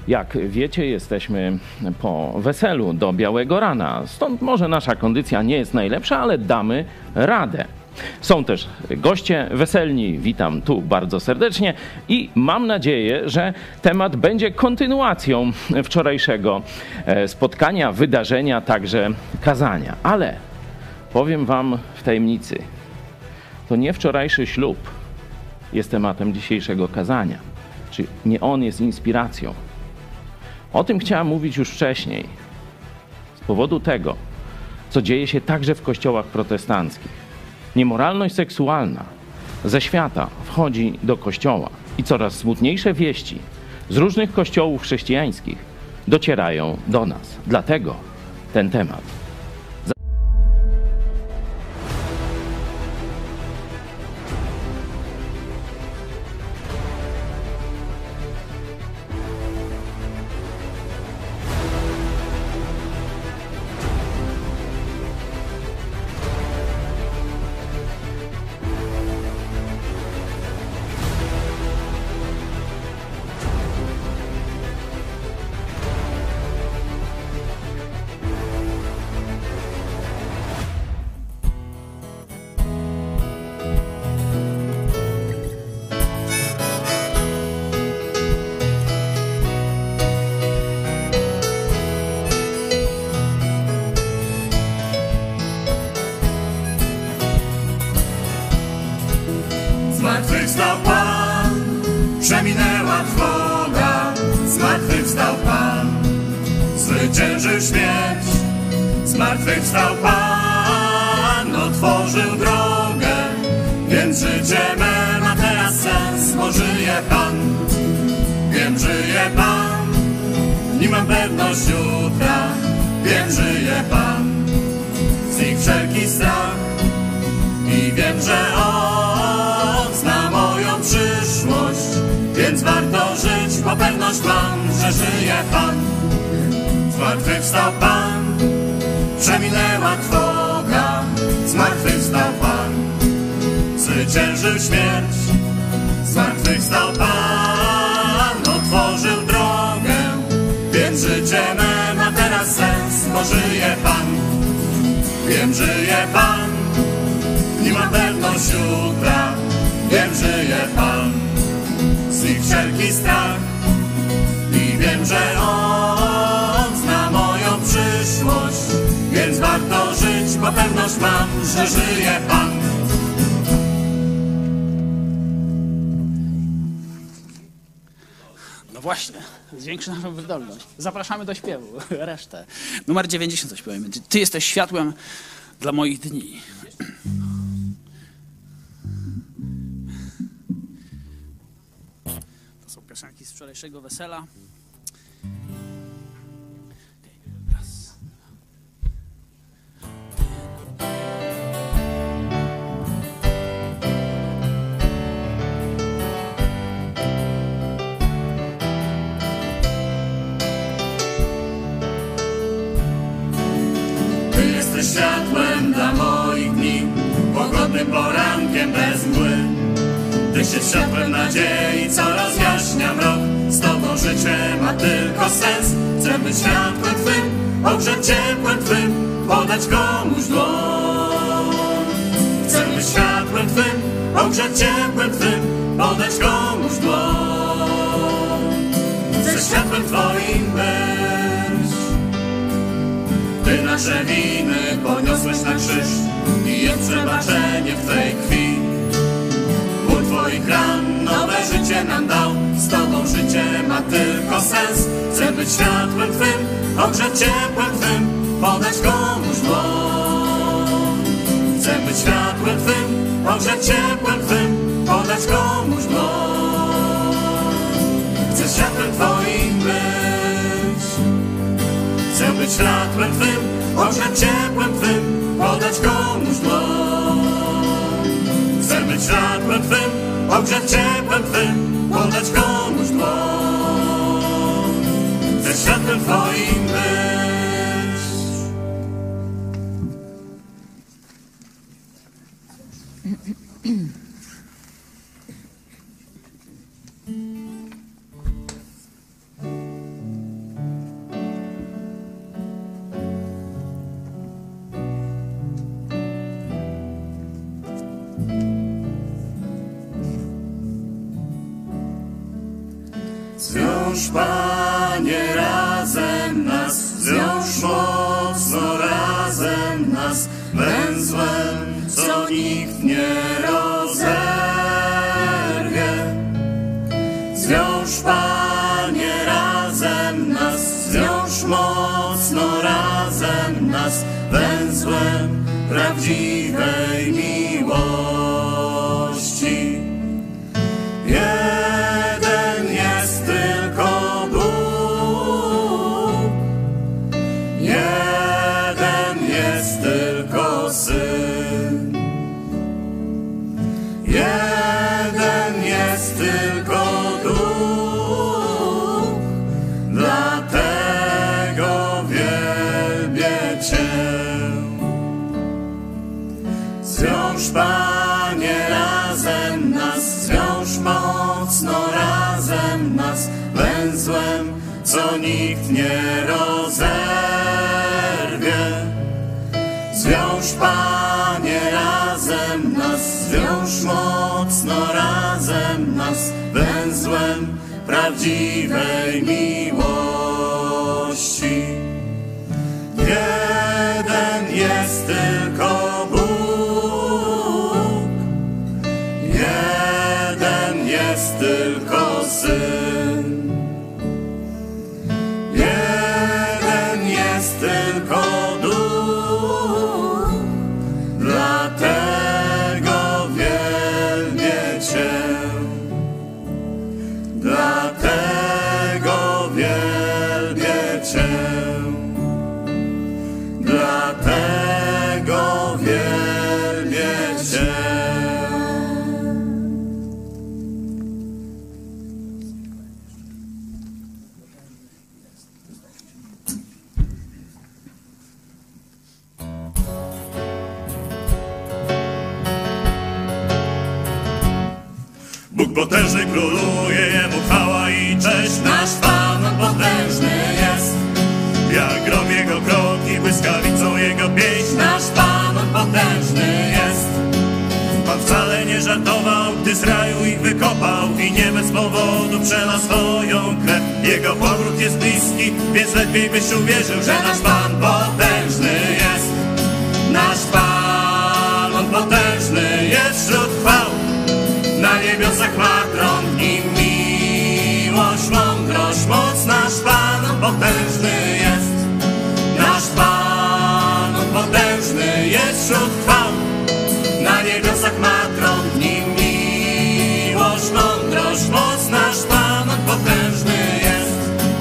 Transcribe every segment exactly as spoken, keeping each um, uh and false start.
Jak wiecie, jesteśmy po weselu do białego rana, stąd może nasza kondycja nie jest najlepsza, ale damy radę. Są też goście weselni, witam tu bardzo serdecznie i mam nadzieję, że temat będzie kontynuacją wczorajszego spotkania, wydarzenia, także kazania. Ale powiem wam w tajemnicy, to nie wczorajszy ślub jest tematem dzisiejszego kazania, czy nie on jest inspiracją. O tym chciałem mówić już wcześniej, z powodu tego, co dzieje się także w kościołach protestanckich. Niemoralność seksualna ze świata wchodzi do kościoła i coraz smutniejsze wieści z różnych kościołów chrześcijańskich docierają do nas. Dlatego ten temat. Zmartwychwstał Pan, przeminęła trwoga. Zmartwychwstał Pan, zwyciężył śmierć. Zmartwychwstał Pan, otworzył drogę, więc życie me ma teraz sens, bo żyje Pan. Wiem, żyje Pan, nie mam pewność jutra. Wiem, żyje Pan, znikł wszelki strach i wiem, że On zna moją przyszłość, więc warto żyć, bo pewność mam, że żyje Pan. Zmartwychwstał Pan, przeminęła trwoga. Zmartwychwstał Pan, zwyciężył śmierć. Zmartwychwstał Pan, otworzył drogę, więc życie me ma teraz sens, bo żyje Pan. Wiem, żyje Pan, nie mam pewność jutra. Wiem, żyje Pan, znikł wszelki strach i wiem, że On zna moją przyszłość, więc warto żyć, bo pewność mam, że żyje Pan. No właśnie, zwiększy naszą wydolność. Zapraszamy do śpiewu, resztę. Numer dziewięćdziesiąt coś powiemy. Ty jesteś światłem dla moich dni. To są piosenki z wczorajszego wesela. Raz. Ty jesteś światłem dla moich dni, pogodnym porankiem bez mgły. Tyś jest światłem nadziei, co rozjaśnia mrok. Z Tobą życie ma tylko sens. Chcę być światłem Twym, ogrzeć ciepłem Twym, podać komuś dłoń. Chcę być światłem Twym, ogrzeć ciepłem Twym, podać komuś dłoń. Chcę światłem Twoim być. Ty nasze winy poniosłeś na krzyż i jest przebaczenie w Twej krwi. Ból Twoich ran nowe życie nam dał. Z Tobą życie ma tylko sens. Chcę być światłem Twym, ogrzeć ciepłem Twym, podać komuś dłoń. Chcę być światłem Twym, ogrzeć ciepłem Twym, podać komuś dłoń. Chcę światłem Twoim być. Chcę być światłem Twym, ogrzeć ciepłem Twym, podać komuś dłoń. Chcę być światłem Twym, ogrzeć ciepłem Twym, podać komuś dłoń. Chcę światłem Twoim być. Zwiąż, Panie, razem nas, zwiąż mocno razem nas, węzłem, co nikt nie rozerwie. Zwiąż, Panie, razem nas, zwiąż mocno razem nas, węzłem prawdziwej miłości. Jeden jest tylko Bóg, jeden jest tylko Syn, jeden jest tylko Duch, dlatego wielbię Cię. Zwiąż, Panie, razem nas, zwiąż mocno razem nas, węzłem, co nikt nie rozerwie. Zwiąż, Panie, razem nas, zwiąż mocno razem nas, węzłem prawdziwej miłości. Jeden jest tylko Bóg, jeden jest tylko Syn, jeden jest tylko Duch, dlatego wielbię Cię, dlatego wielbię Cię, dlatego wielbię Cię. Bóg potężny króluje, Jemu chwała i cześć. Nasz Pan potężny jest, jak grom Jego kroki, błyskawicą Jego pieśń. Nasz Pan potężny jest. Pan wcale nie żartował, gdy z raju ich wykopał i nie bez powodu przelał swoją krew. Jego powrót jest bliski, więc lepiej byś uwierzył, że nasz Pan potężny jest. Nasz Pan, On potężny jest wśród chwał. Na niebiosach ma tron, w nim miłość, mądrość, moc. Nasz Pan, On potężny jest. Nasz Pan, On potężny jest wśród chwał. Na niebiosach ma tron, w nim miłość, mądrość, moc. Nasz Pan, On potężny jest.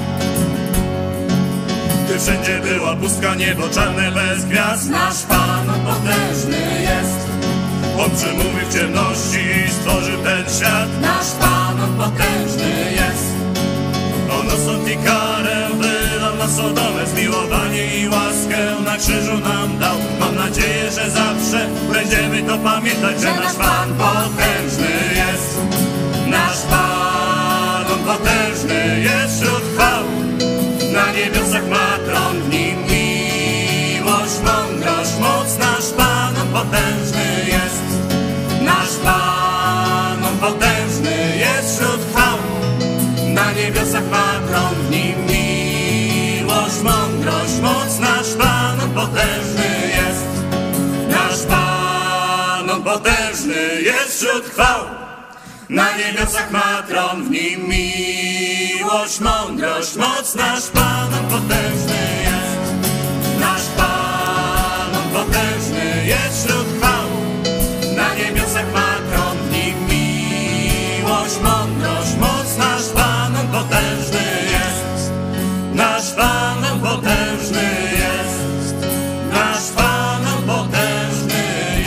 Gdy wszędzie była pustka, niebo czarne bez gwiazd, nasz Pan, On potężny jest. On przemówił w ciemności i stworzył ten świat. Nasz Pan, On potężny jest. On osąd i karę wylał na Sodomę, zmiłowanie i łaskę na krzyżu nam dał. Mam nadzieję, że zawsze będziemy to pamiętać, że nasz Pan potężny jest. Nasz Pan, On potężny jest wśród chwał. Na niebiosach ma tron, w nim miłość, mądrość, moc. Nasz Pan, On potężny jest. Nasz Pan, On potężny jest wśród chwał. Na niebiosach ma tron, w nim miłość, mądrość, moc. Nasz Pan, On potężny jest. Nasz Pan, On potężny jest wśród chwał. Na niebiosach ma tron, w nim miłość, mądrość, moc. Nasz Pan, On potężny jest. Nasz Pan, On potężny jest wśród chwał. Na niebiosach ma tron, w nim miłość, mądrość, moc. Nasz Pan, On potężny jest. Nasz Pan, On potężny jest. Nasz Pan, On potężny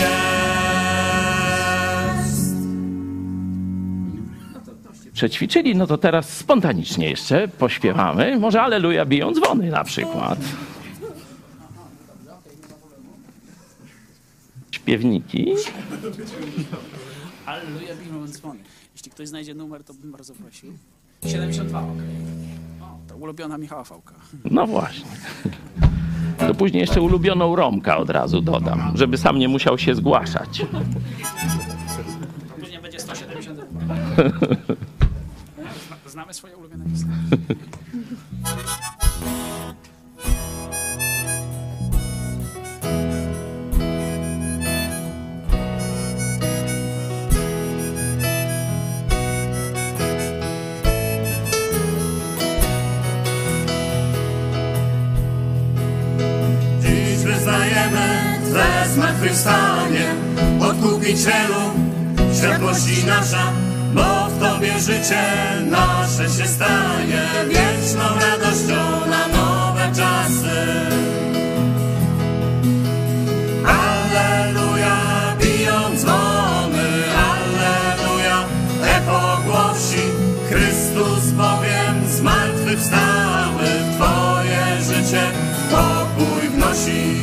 jest. Przećwiczyli, no to teraz spontanicznie jeszcze pośpiewamy. Może Alleluja biją dzwony na przykład. Śpiewniki. Alleluja, biją dzwony. Jeśli ktoś znajdzie numer, to bym bardzo prosił. siedemdziesiąt dwa, okej. Okay. O, to ulubiona Michała Fałka. No właśnie. To później jeszcze ulubioną Romka od razu dodam, żeby sam nie musiał się zgłaszać. Później będzie sto siedemdziesiąt dwa. Znamy swoje ulubione piosenki. Dziś wyznajemy Twe zmartwychwstanie, Odkupicielu, światłości nasza, bo w Tobie życie nasze się stanie wieczną radością na nowe czasy. Alleluja, biją dzwony, alleluja, echo głosi, Chrystus bowiem zmartwychwstały, w Twoje życie pokój wnosi.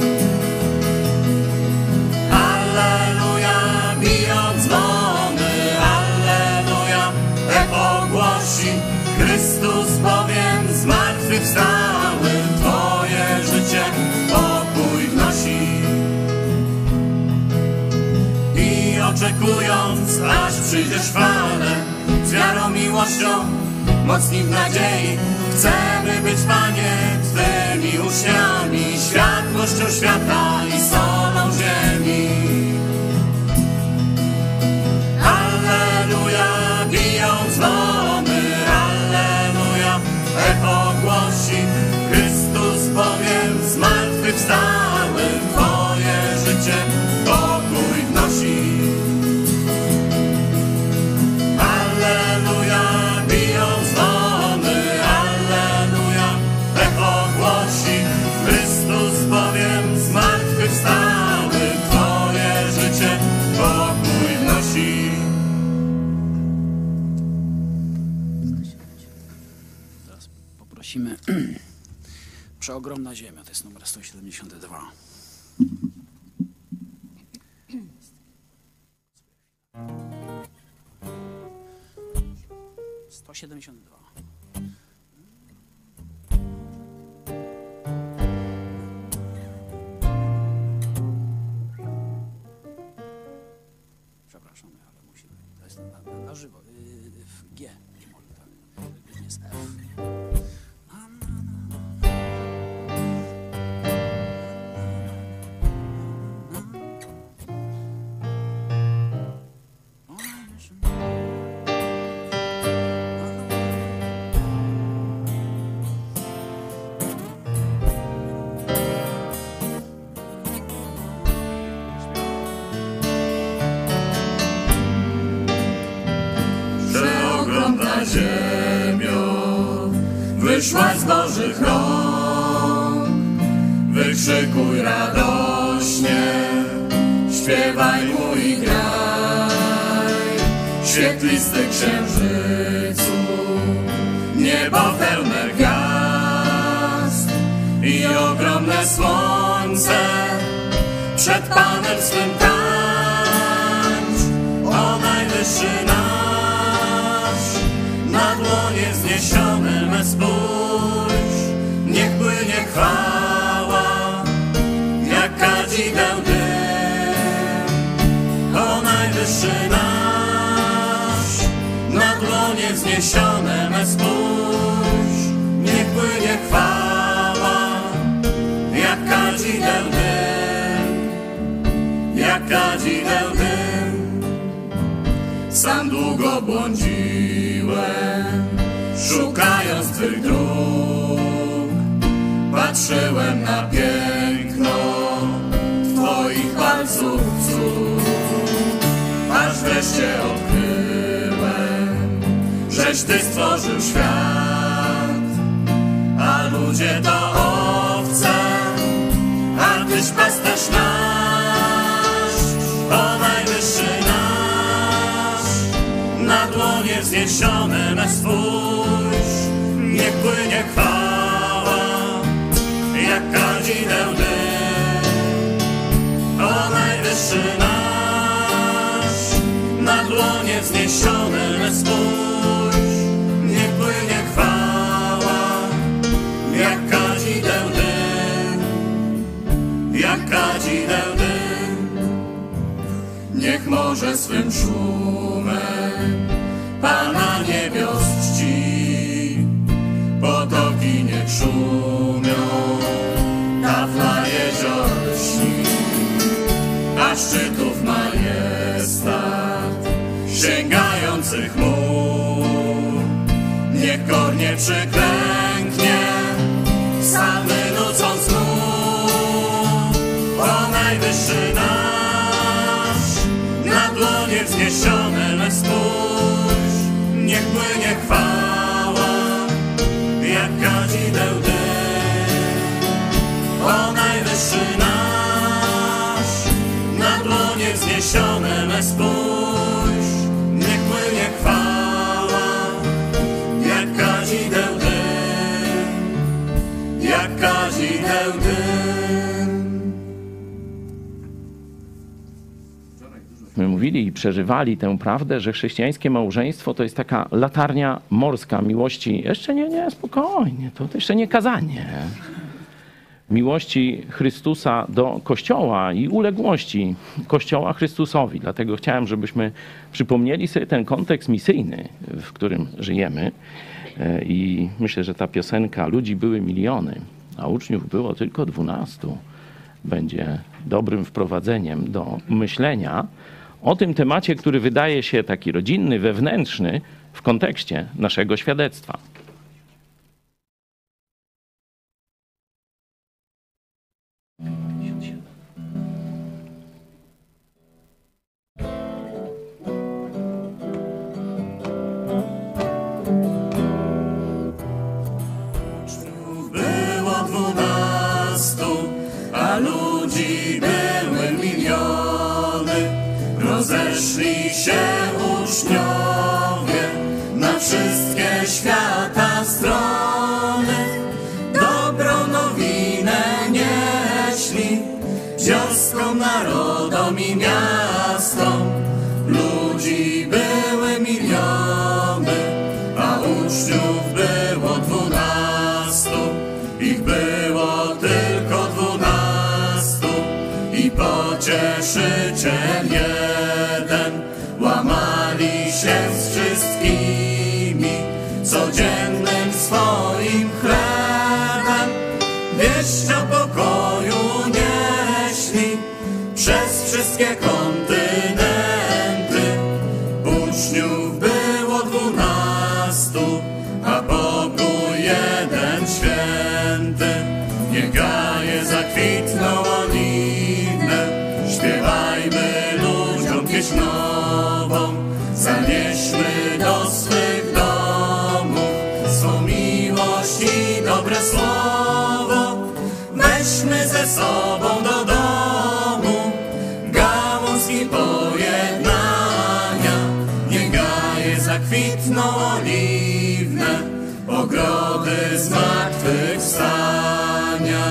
Alleluja, biją dzwony, alleluja, echo głosi, Chrystus bowiem zmartwychwstały, w Twoje życie pokój wnosi. I oczekując, aż przyjdziesz w chwale, z wiarą, miłością, mocni w nadziei, chcemy być, Panie, Twymi uczniami, światłością świata i solą ziemi. Alleluja, biją dzwony, alleluja, echo głosi, Chrystus bowiem zmartwychwstały, w Twoje życie pokój wnosi. Alleluja, biją dzwony, alleluja, echo głosi, Chrystus bowiem zmartwychwstały, w Twoje życie pokój wnosi. Teraz poprosimy Przeogromna ziemia, to jest numer sto siedemdziesiąt dwa. sto siedemdziesiąt dwa. Przepraszam, ale musimy. To jest na, na, na żywo. Yy, w G. Może tak. Nie jest F. Na, na, na. Przeogromna ziemio, wyszłaś z Bożych rąk, wykrzykuj radośnie, śpiewaj mu i graj, świetlisty księżycu, niebo pełne gwiazd i ogromne słońce, przed Panem swym tańcz, o najwyższy nasz, na dłonie wzniesione me spójrz, niech płynie chwała, jak kadzideł dym. O najwyższy nasz, na dłonie wzniesione me spójrz, niech płynie chwała, jak kadzideł dym, jak kadzideł dym. Sam długo błądziłem, szukając Twych dróg, patrzyłem na piękno Twoich palców cud, aż wreszcie odkryłem, żeś Ty stworzył świat, a ludzie to owce, a Tyś pasterz nasz, o najwyższy nasz, na dłonie wzniesione me spójrz, niech płynie chwała, jak kadzideł dym. O najwyższy nasz, na dłonie wzniesione me spójrz, niech płynie chwała, jak kadzideł dym, jak kadzideł dym. Niech morze swym szumem Pana niebios czci, szczytów majestat, sięgających mur. Niech kornie przyklęknie, psalmy nucąc mu. O najwyższy nasz, na dłonie wzniesione me spójrz. Niech płynie chwała, jak kadzideł dym. O najwyższy nasz, na dłonie wzniesione me spójrz. Niech płynie chwała, jak kadzideł dym, jak kadzideł dym. My mówili i przeżywali tę prawdę, że chrześcijańskie małżeństwo to jest taka latarnia morska miłości. Jeszcze nie, nie, spokojnie, to, to jeszcze nie kazanie. Miłości Chrystusa do Kościoła i uległości Kościoła Chrystusowi. Dlatego chciałem, żebyśmy przypomnieli sobie ten kontekst misyjny, w którym żyjemy. I myślę, że ta piosenka "Ludzi były miliony, a uczniów było tylko dwunastu" będzie dobrym wprowadzeniem do myślenia o tym temacie, który wydaje się taki rodzinny, wewnętrzny w kontekście naszego świadectwa. Było dwunastu, a ludzi były miliony. Rozeszli się uczniowie na wszystkie świata strony. Dobrą nowinę nieśli wioskom, narodom i miastom. Ludzi były miliony, a uczniów było dwunastu. Ich było tylko dwunastu i pocieszyciel jeden. Łamali się z wszystkimi codziennym swoim chlebem. Wieść o pokoju nieśli przez wszystkie kontynenty. Uczniów było dwunastu, a pokój jeden święty. Niech gaje zakwitną oliwne, śpiewajmy ludziom pieśń nową. Zanieśmy do swych domów swą miłość i dobre słowo. Weźmy ze sobą do domu gałązki pojednania. Niech gaje zakwitną oliwne, ogrody zmartwychwstania.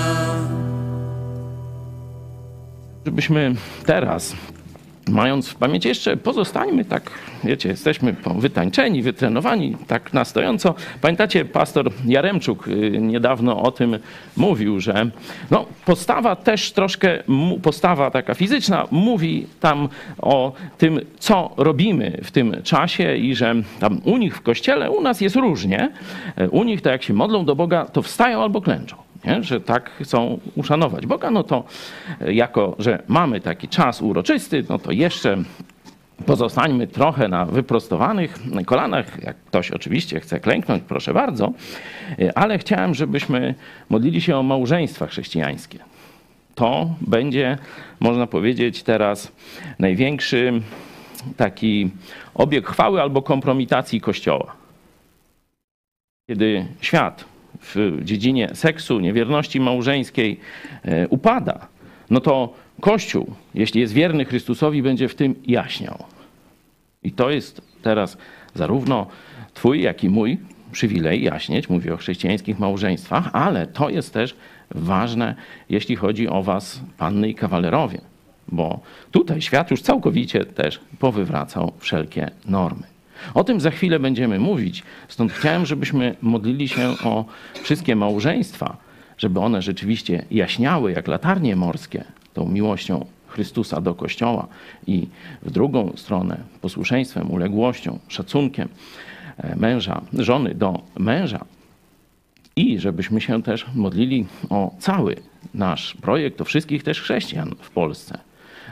Żebyśmy teraz, mając w pamięci, jeszcze pozostańmy tak, wiecie, jesteśmy wytańczeni, wytrenowani, tak na stojąco. Pamiętacie, pastor Jaremczuk niedawno o tym mówił, że no, postawa też troszkę, postawa taka fizyczna mówi tam o tym, co robimy w tym czasie i że tam u nich w kościele, u nas jest różnie. U nich to jak się modlą do Boga, to wstają albo klęczą. Nie? Że tak chcą uszanować Boga, no to jako, że mamy taki czas uroczysty, no to jeszcze pozostańmy trochę na wyprostowanych kolanach. Jak ktoś oczywiście chce klęknąć, proszę bardzo, ale chciałem, żebyśmy modlili się o małżeństwa chrześcijańskie. To będzie, można powiedzieć, teraz największy taki obieg chwały albo kompromitacji Kościoła. Kiedy świat w dziedzinie seksu, niewierności małżeńskiej e, upada, no to Kościół, jeśli jest wierny Chrystusowi, będzie w tym jaśniał. I to jest teraz zarówno twój, jak i mój przywilej jaśnieć, mówię o chrześcijańskich małżeństwach, ale to jest też ważne, jeśli chodzi o was, panny i kawalerowie, bo tutaj świat już całkowicie też powywracał wszelkie normy. O tym za chwilę będziemy mówić, stąd chciałem, żebyśmy modlili się o wszystkie małżeństwa, żeby one rzeczywiście jaśniały jak latarnie morskie tą miłością Chrystusa do Kościoła i w drugą stronę posłuszeństwem, uległością, szacunkiem męża, żony do męża. I żebyśmy się też modlili o cały nasz projekt, o wszystkich też chrześcijan w Polsce,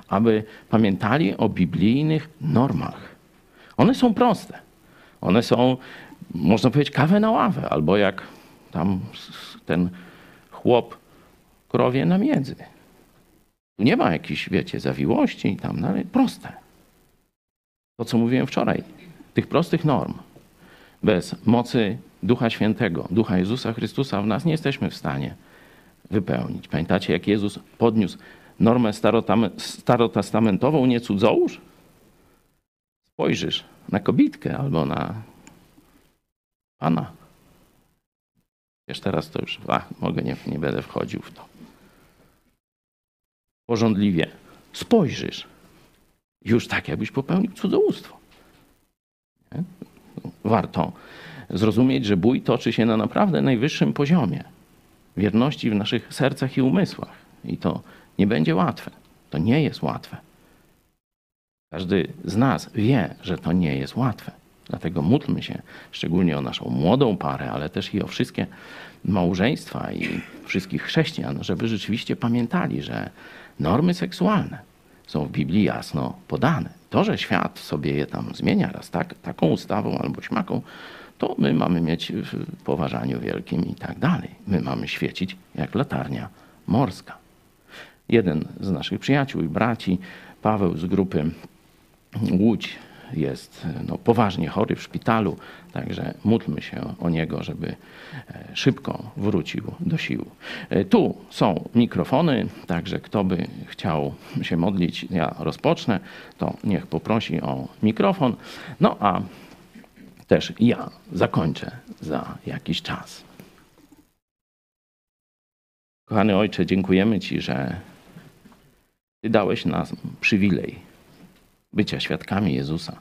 aby pamiętali o biblijnych normach. One są proste. One są, można powiedzieć, kawę na ławę, albo jak tam ten chłop krowie na miedzy. Tu nie ma jakichś, wiecie, zawiłości i tam, no, ale proste. To, co mówiłem wczoraj, tych prostych norm. Bez mocy Ducha Świętego, Ducha Jezusa Chrystusa w nas nie jesteśmy w stanie wypełnić. Pamiętacie, jak Jezus podniósł normę starotestamentową, nie cudzołóż? Spojrzysz na kobitkę albo na Pana. Wiesz, teraz to już, a, mogę, nie, nie będę wchodził w to. Pożądliwie spojrzysz. Już tak, jakbyś popełnił cudzołóstwo. Nie? Warto zrozumieć, że bój toczy się na naprawdę najwyższym poziomie wierności w naszych sercach i umysłach. I to nie będzie łatwe. To nie jest łatwe. Każdy z nas wie, że to nie jest łatwe. Dlatego módlmy się szczególnie o naszą młodą parę, ale też i o wszystkie małżeństwa i wszystkich chrześcijan, żeby rzeczywiście pamiętali, że normy seksualne są w Biblii jasno podane. To, że świat sobie je tam zmienia raz tak, taką ustawą albo śmaką, to my mamy mieć w poważaniu wielkim i tak dalej. My mamy świecić jak latarnia morska. Jeden z naszych przyjaciół i braci, Paweł z grupy Łódź, jest no, poważnie chory w szpitalu, także módlmy się o niego, żeby szybko wrócił do sił. Tu są mikrofony, także kto by chciał się modlić, ja rozpocznę, to niech poprosi o mikrofon. No a też ja zakończę za jakiś czas. Kochany Ojcze, dziękujemy Ci, że Ty dałeś nam przywilej bycia świadkami Jezusa.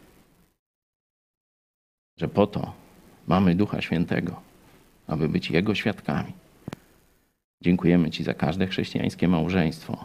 Że po to mamy Ducha Świętego, aby być Jego świadkami. Dziękujemy Ci za każde chrześcijańskie małżeństwo,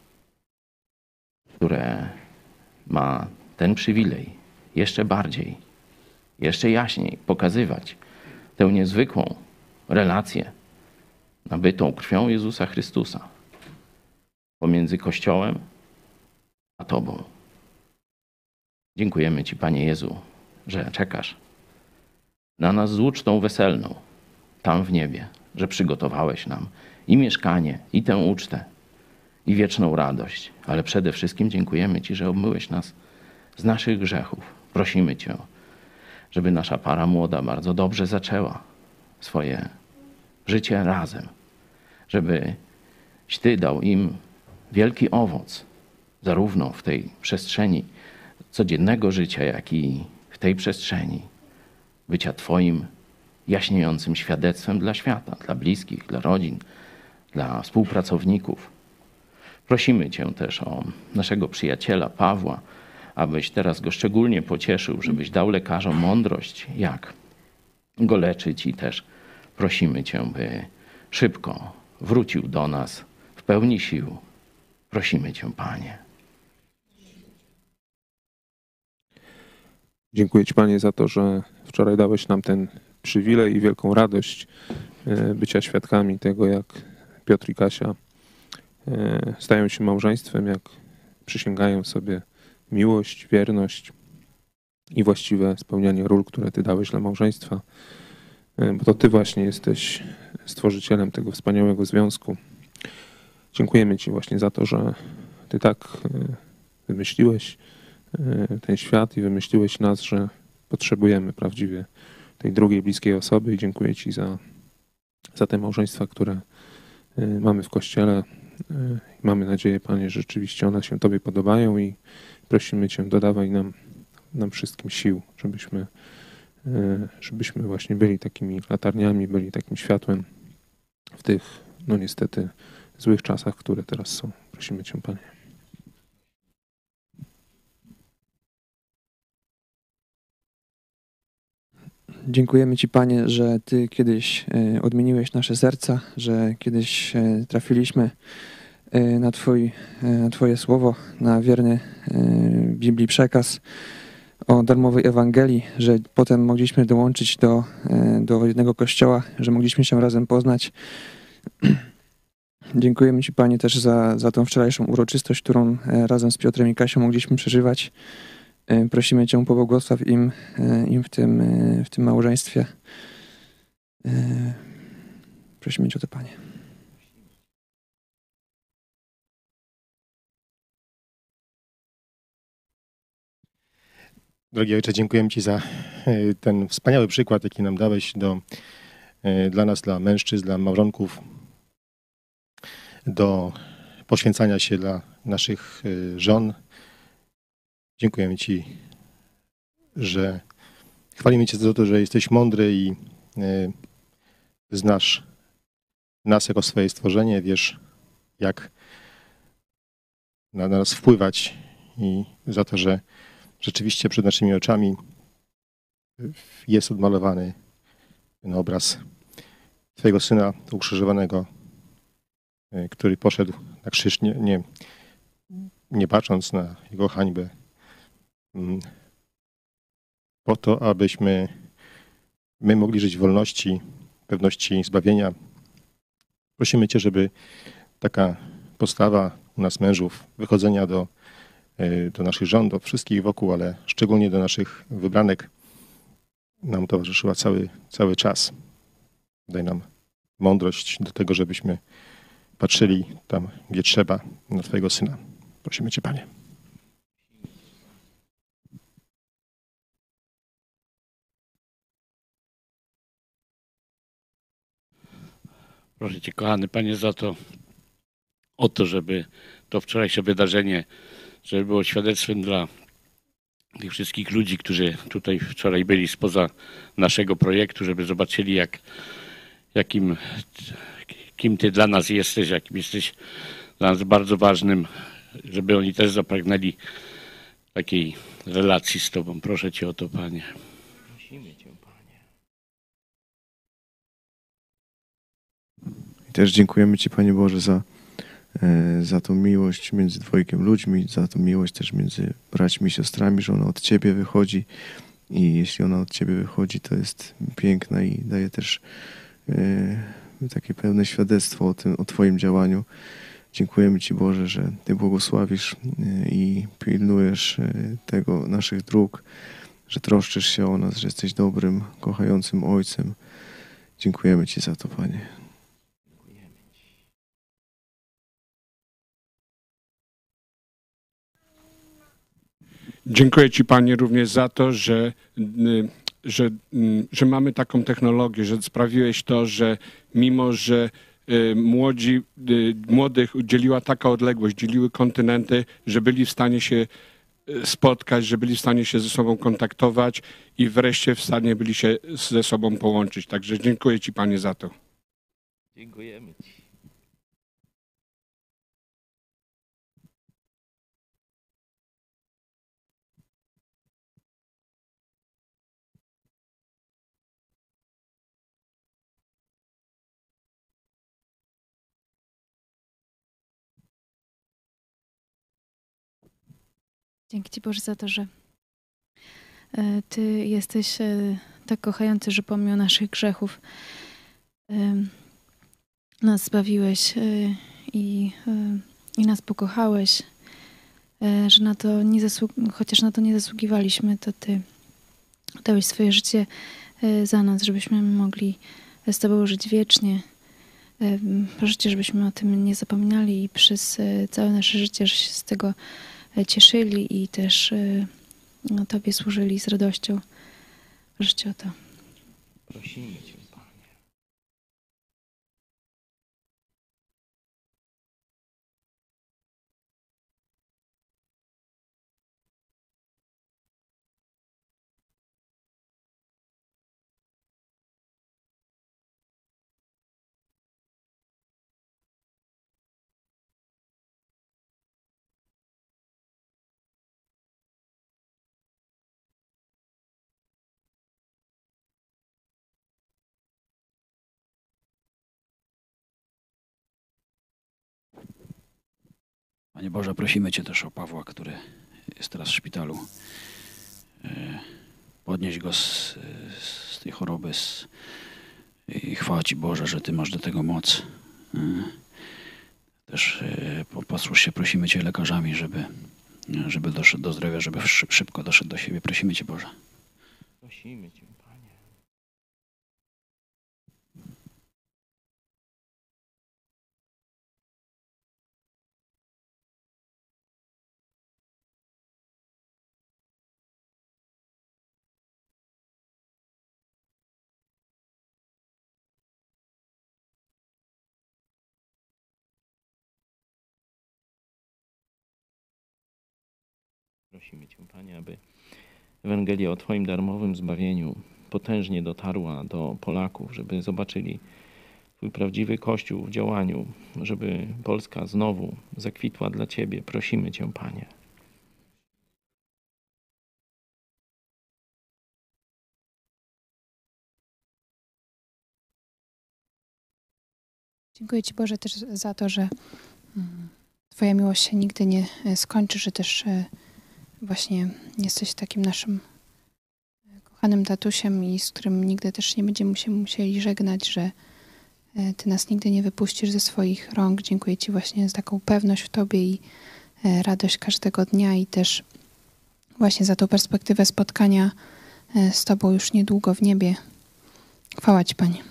które ma ten przywilej jeszcze bardziej, jeszcze jaśniej pokazywać tę niezwykłą relację nabytą krwią Jezusa Chrystusa pomiędzy Kościołem a Tobą. Dziękujemy Ci, Panie Jezu, że czekasz na nas z ucztą weselną tam w niebie, że przygotowałeś nam i mieszkanie, i tę ucztę, i wieczną radość. Ale przede wszystkim dziękujemy Ci, że obmyłeś nas z naszych grzechów. Prosimy Cię, żeby nasza para młoda bardzo dobrze zaczęła swoje życie razem. Żebyś Ty dał im wielki owoc, zarówno w tej przestrzeni codziennego życia, jak i w tej przestrzeni bycia Twoim jaśniejącym świadectwem dla świata, dla bliskich, dla rodzin, dla współpracowników. Prosimy Cię też o naszego przyjaciela Pawła, abyś teraz go szczególnie pocieszył, żebyś dał lekarzom mądrość, jak go leczyć, i też prosimy Cię, by szybko wrócił do nas w pełni sił. Prosimy Cię, Panie. Dziękuję Ci, Panie, za to, że wczoraj dałeś nam ten przywilej i wielką radość bycia świadkami tego, jak Piotr i Kasia stają się małżeństwem, jak przysięgają sobie miłość, wierność i właściwe spełnianie ról, które Ty dałeś dla małżeństwa, bo to Ty właśnie jesteś stworzycielem tego wspaniałego związku. Dziękujemy Ci właśnie za to, że Ty tak wymyśliłeś ten świat i wymyśliłeś nas, że potrzebujemy prawdziwie tej drugiej, bliskiej osoby, i dziękuję Ci za, za te małżeństwa, które mamy w Kościele. Mamy nadzieję, Panie, że rzeczywiście one się Tobie podobają i prosimy Cię, dodawaj nam, nam wszystkim sił, żebyśmy, żebyśmy właśnie byli takimi latarniami, byli takim światłem w tych, no niestety, złych czasach, które teraz są. Prosimy Cię, Panie. Dziękujemy Ci, Panie, że Ty kiedyś odmieniłeś nasze serca, że kiedyś trafiliśmy na, twój, na Twoje słowo, na wierny Biblii przekaz o darmowej Ewangelii, że potem mogliśmy dołączyć do, do jednego kościoła, że mogliśmy się razem poznać. Dziękujemy Ci, Panie, też za, za tą wczorajszą uroczystość, którą e, razem z Piotrem i Kasią mogliśmy przeżywać. E, Prosimy Cię, pobłogosław im, e, im w tym, e, w tym małżeństwie. E, Prosimy Cię o to, Panie. Drogi Ojcze, dziękuję Ci za ten wspaniały przykład, jaki nam dałeś do, dla nas, dla mężczyzn, dla małżonków, do poświęcania się dla naszych żon. Dziękujemy Ci, że chwalimy Cię za to, że jesteś mądry i znasz nas jako swoje stworzenie, wiesz, jak na nas wpływać i za to, że rzeczywiście przed naszymi oczami jest odmalowany ten obraz Twojego Syna ukrzyżowanego, który poszedł na krzyż, nie, nie, nie patrząc na Jego hańbę, po to, abyśmy my mogli żyć w wolności, pewności zbawienia. Prosimy Cię, żeby taka postawa u nas mężów, wychodzenia do do naszych żon, do wszystkich wokół, ale szczególnie do naszych wybranek nam towarzyszyła cały, cały czas. Daj nam mądrość do tego, żebyśmy patrzyli tam, gdzie trzeba, na Twojego Syna. Prosimy Cię, Panie. Proszę Cię, kochany Panie, za to, o to, żeby to wczorajsze wydarzenie, żeby było świadectwem dla tych wszystkich ludzi, którzy tutaj wczoraj byli spoza naszego projektu, żeby zobaczyli, jak, jakim, kim Ty dla nas jesteś, jakim jesteś dla nas bardzo ważnym, żeby oni też zapragnęli takiej relacji z Tobą. Proszę Cię o to, Panie. Prosimy Cię, Panie. I też dziękujemy Ci, Panie Boże, za za tą miłość między dwojgiem ludźmi, za tą miłość też między braćmi i siostrami, że ona od Ciebie wychodzi i jeśli ona od Ciebie wychodzi, to jest piękna i daje też e, takie pełne świadectwo o tym, o Twoim działaniu. Dziękujemy Ci, Boże, że Ty błogosławisz e, i pilnujesz e, tego naszych dróg, że troszczysz się o nas, że jesteś dobrym, kochającym Ojcem. Dziękujemy Ci za to, Panie. Dziękuję Ci, Panie, również za to, że, że, że mamy taką technologię, że sprawiłeś to, że mimo, że młodzi, młodych dzieliła taka odległość, dzieliły kontynenty, że byli w stanie się spotkać, że byli w stanie się ze sobą kontaktować i wreszcie w stanie byli się ze sobą połączyć. Także dziękuję Ci, Panie, za to. Dziękujemy Ci. Dzięki Ci, Boże, za to, że Ty jesteś tak kochający, że pomimo naszych grzechów nas zbawiłeś i, i nas pokochałeś, że na to nie zasług- chociaż na to nie zasługiwaliśmy, to Ty dałeś swoje życie za nas, żebyśmy mogli z Tobą żyć wiecznie. Proszę Cię, żebyśmy o tym nie zapominali i przez całe nasze życie się z tego cieszyli i też no, Tobie służyli z radością. Proszę Cię o to. Prosimy Cię, Panie. Panie Boże, prosimy Cię też o Pawła, który jest teraz w szpitalu. Podnieś go z, z tej choroby z, i chwała Ci, Boże, że Ty masz do tego moc. Też posłuż się, prosimy Cię lekarzami, żeby, żeby doszedł do zdrowia, żeby szybko doszedł do siebie. Prosimy Cię, Boże. Prosimy Cię, Panie. Prosimy Cię, Panie, aby Ewangelia o Twoim darmowym zbawieniu potężnie dotarła do Polaków, żeby zobaczyli Twój prawdziwy Kościół w działaniu, żeby Polska znowu zakwitła dla Ciebie. Prosimy Cię, Panie. Dziękuję Ci, Boże, też za to, że Twoja miłość się nigdy nie skończy, że też właśnie jesteś takim naszym kochanym tatusiem i z którym nigdy też nie będziemy się musieli żegnać, że Ty nas nigdy nie wypuścisz ze swoich rąk. Dziękuję Ci właśnie za taką pewność w Tobie i radość każdego dnia i też właśnie za tą perspektywę spotkania z Tobą już niedługo w niebie. Chwała Ci, Panie.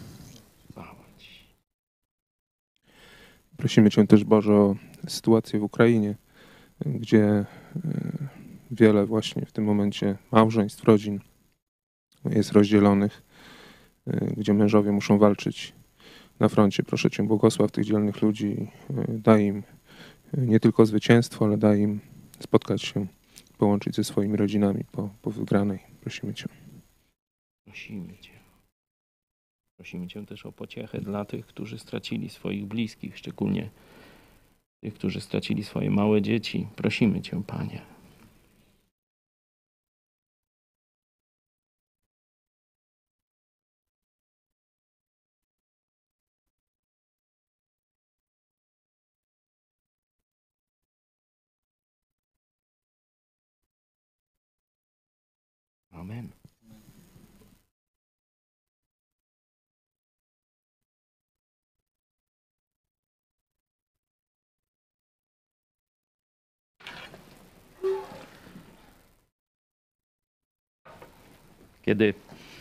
Prosimy Cię też, Boże, o sytuację w Ukrainie, gdzie wiele właśnie w tym momencie małżeństw, rodzin jest rozdzielonych, gdzie mężowie muszą walczyć na froncie. Proszę Cię, błogosław tych dzielnych ludzi, daj im nie tylko zwycięstwo, ale daj im spotkać się, połączyć ze swoimi rodzinami po, po wygranej. Prosimy Cię. Prosimy Cię. Prosimy Cię też o pociechę dla tych, którzy stracili swoich bliskich, szczególnie tych, którzy stracili swoje małe dzieci. Prosimy Cię, Panie. Amen. Kiedy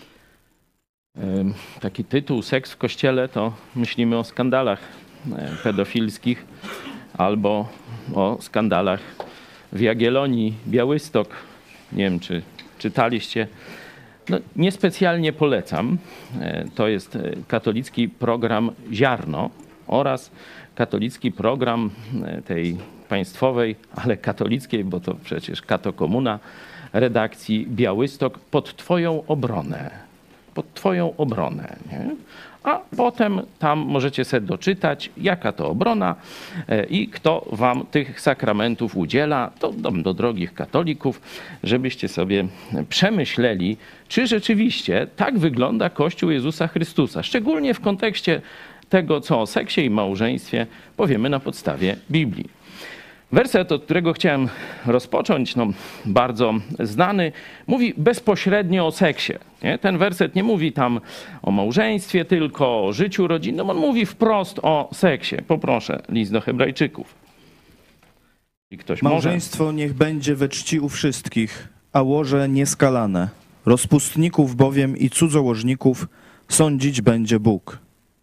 taki tytuł Seks w Kościele, to myślimy o skandalach pedofilskich albo o skandalach w Jagiellonii, Białystok. Nie wiem, czy czytaliście. No, niespecjalnie polecam. To jest katolicki program Ziarno oraz katolicki program tej państwowej, ale katolickiej, bo to przecież katokomuna, redakcji Białystok pod Twoją obronę. Pod Twoją obronę. Nie? A potem tam możecie sobie doczytać, jaka to obrona i kto wam tych sakramentów udziela. To dom do drogich katolików, żebyście sobie przemyśleli, czy rzeczywiście tak wygląda Kościół Jezusa Chrystusa. Szczególnie w kontekście tego, co o seksie i małżeństwie powiemy na podstawie Biblii. Werset, od którego chciałem rozpocząć, no, bardzo znany, mówi bezpośrednio o seksie. Nie? Ten werset nie mówi tam o małżeństwie, tylko o życiu rodzinnym. On mówi wprost o seksie. Poproszę, list do Hebrajczyków. I ktoś Małżeństwo może... niech będzie we czci u wszystkich, a łoże nieskalane. Rozpustników bowiem i cudzołożników sądzić będzie Bóg.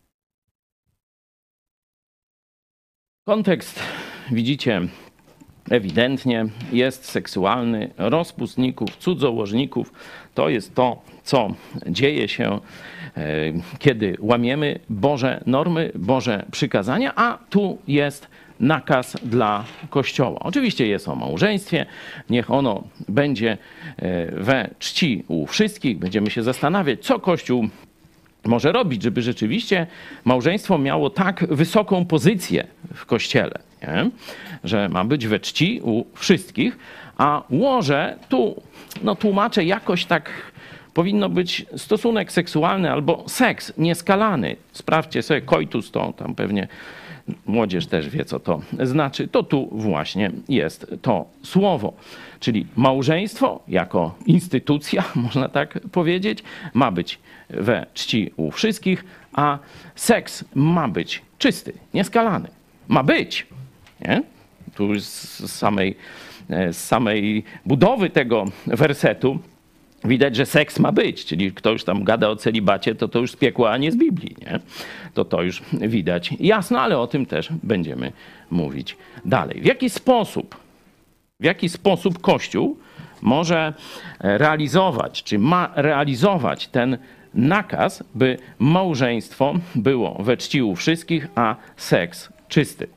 Kontekst, widzicie, ewidentnie jest seksualny. Rozpustników, cudzołożników to jest to, co dzieje się, kiedy łamiemy Boże normy, Boże przykazania, a tu jest nakaz dla Kościoła. Oczywiście jest o małżeństwie, niech ono będzie we czci u wszystkich. Będziemy się zastanawiać, co Kościół może robić, żeby rzeczywiście małżeństwo miało tak wysoką pozycję w Kościele, nie? Że ma być we czci u wszystkich, a łoże tu, no tłumaczę, jakoś tak powinno być stosunek seksualny albo seks nieskalany. Sprawdźcie sobie, koitus to tam pewnie młodzież też wie, co to znaczy. To tu właśnie jest to słowo. Czyli małżeństwo jako instytucja, można tak powiedzieć, ma być we czci u wszystkich, a seks ma być czysty, nieskalany. ma być. Nie? Tu już z samej, z samej budowy tego wersetu widać, że seks ma być, czyli kto już tam gada o celibacie, to to już z piekła, a nie z Biblii. Nie? To to już widać jasno, ale o tym też będziemy mówić dalej. W jaki sposób, w jaki sposób Kościół może realizować, czy ma realizować ten nakaz, by małżeństwo było we czci u wszystkich, a seks czysty?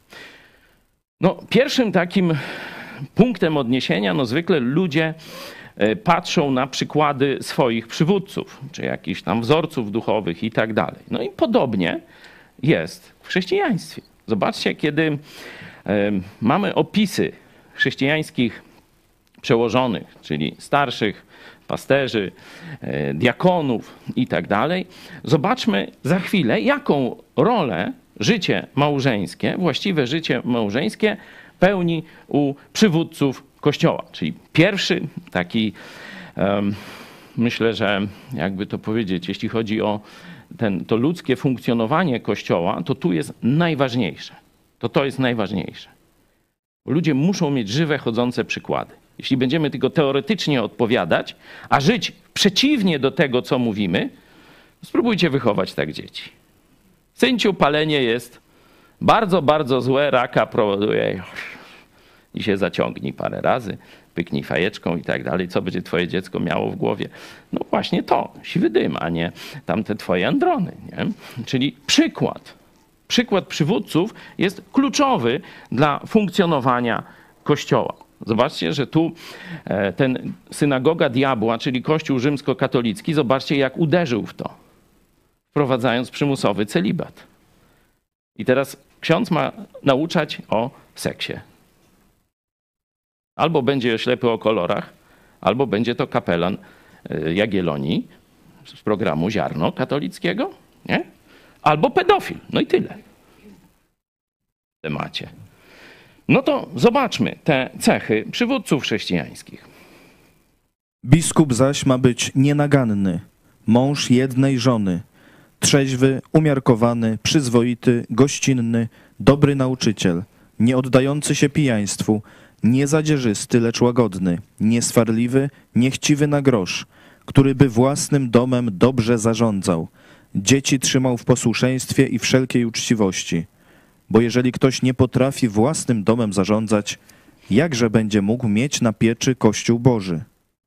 No, pierwszym takim punktem odniesienia, no zwykle ludzie patrzą na przykłady swoich przywódców, czy jakichś tam wzorców duchowych i tak dalej. No i podobnie jest w chrześcijaństwie. Zobaczcie, kiedy mamy opisy chrześcijańskich przełożonych, czyli starszych, pasterzy, diakonów i tak dalej, zobaczmy za chwilę, jaką rolę życie małżeńskie, właściwe życie małżeńskie pełni u przywódców Kościoła. Czyli pierwszy taki, um, myślę, że jakby to powiedzieć, jeśli chodzi o ten, to ludzkie funkcjonowanie Kościoła, to tu jest najważniejsze. To to jest najważniejsze. Ludzie muszą mieć żywe, chodzące przykłady. Jeśli będziemy tylko teoretycznie odpowiadać, a żyć przeciwnie do tego, co mówimy, spróbujcie wychować tak dzieci. Synciu, palenie jest bardzo, bardzo złe, raka powoduje i się zaciągnij parę razy, pyknij fajeczką i tak dalej. Co będzie twoje dziecko miało w głowie? No właśnie to, siwy dym, a nie tamte twoje androny. Nie? Czyli przykład. Przykład przywódców jest kluczowy dla funkcjonowania Kościoła. Zobaczcie, że tu ten synagoga diabła, czyli Kościół rzymskokatolicki, zobaczcie, jak uderzył w to, wprowadzając przymusowy celibat. I teraz ksiądz ma nauczać o seksie. Albo będzie ślepy o kolorach, albo będzie to kapelan Jagiellonii z programu Ziarno katolickiego, nie? Albo pedofil. No i tyle w temacie. No to zobaczmy te cechy przywódców chrześcijańskich. Biskup zaś ma być nienaganny, mąż jednej żony, trzeźwy, umiarkowany, przyzwoity, gościnny, dobry nauczyciel, nie oddający się pijaństwu, nie zadzierzysty, lecz łagodny, nieswarliwy, niechciwy na grosz, który by własnym domem dobrze zarządzał, dzieci trzymał w posłuszeństwie i wszelkiej uczciwości. Bo jeżeli ktoś nie potrafi własnym domem zarządzać, jakże będzie mógł mieć na pieczy Kościół Boży?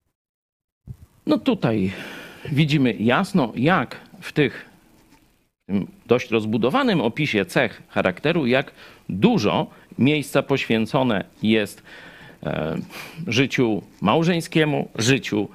No tutaj widzimy jasno, jak w tych w tym dość rozbudowanym opisie cech charakteru, jak dużo miejsca poświęcone jest e, życiu małżeńskiemu, życiu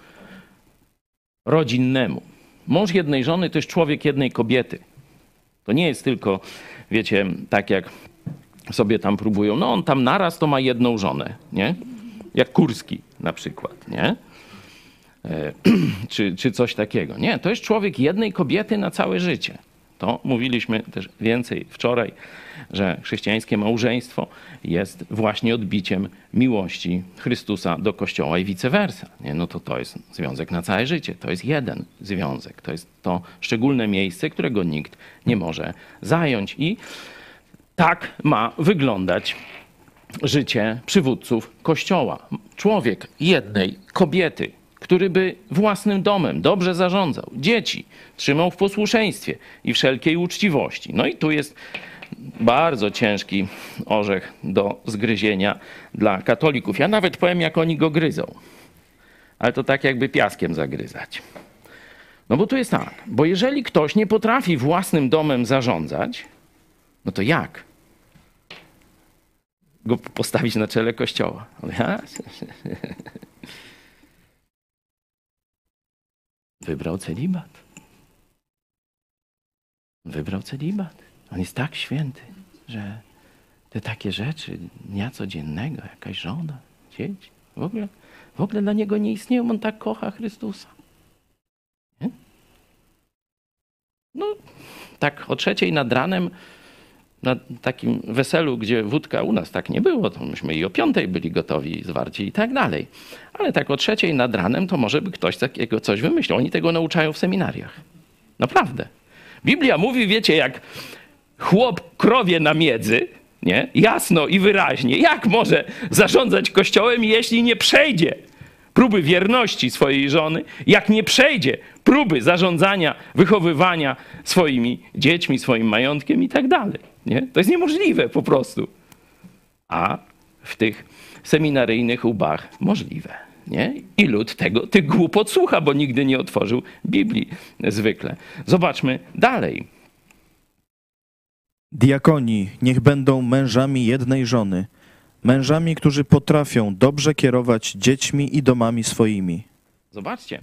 rodzinnemu. Mąż jednej żony to jest człowiek jednej kobiety. To nie jest tylko, wiecie, tak jak sobie tam próbują, no on tam naraz to ma jedną żonę, nie? Jak Kurski na przykład, nie? E, czy, czy coś takiego. Nie, to jest człowiek jednej kobiety na całe życie. To mówiliśmy też więcej wczoraj, że chrześcijańskie małżeństwo jest właśnie odbiciem miłości Chrystusa do Kościoła i vice versa. Nie? No to to jest związek na całe życie. To jest jeden związek. To jest to szczególne miejsce, którego nikt nie może zająć. I tak ma wyglądać życie przywódców Kościoła. Człowiek jednej kobiety, który by własnym domem dobrze zarządzał, dzieci trzymał w posłuszeństwie i wszelkiej uczciwości. No i tu jest bardzo ciężki orzech do zgryzienia dla katolików. Ja nawet powiem, jak oni go gryzą. Ale to tak jakby piaskiem zagryzać. No bo tu jest tak, bo jeżeli ktoś nie potrafi własnym domem zarządzać, no to jak go postawić na czele Kościoła? Wybrał celibat. Wybrał celibat. On jest tak święty, że te takie rzeczy dnia codziennego, jakaś żona, dzieci, w ogóle, w ogóle dla niego nie istnieją. On tak kocha Chrystusa. Nie? No, tak o trzeciej nad ranem na takim weselu, gdzie wódka u nas tak nie było, to myśmy i o piątej byli gotowi, zwarci i tak dalej. Ale tak o trzeciej nad ranem to może by ktoś takiego coś wymyślił. Oni tego nauczają w seminariach. Naprawdę. Biblia mówi, wiecie, jak chłop krowie na miedzy, nie? Jasno i wyraźnie. Jak może zarządzać Kościołem, jeśli nie przejdzie próby wierności swojej żony, jak nie przejdzie próby zarządzania, wychowywania swoimi dziećmi, swoim majątkiem i tak dalej. Nie? To jest niemożliwe po prostu. A w tych seminaryjnych łbach możliwe. Nie? I lud tego, tych głupot słucha, bo nigdy nie otworzył Biblii zwykle. Zobaczmy dalej. Diakoni niech będą mężami jednej żony, mężami, którzy potrafią dobrze kierować dziećmi i domami swoimi. Zobaczcie.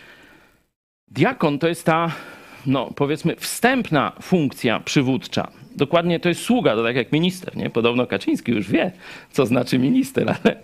Diakon to jest ta, no powiedzmy, wstępna funkcja przywódcza. Dokładnie to jest sługa, to tak jak minister, nie? Podobno Kaczyński już wie, co znaczy minister, ale,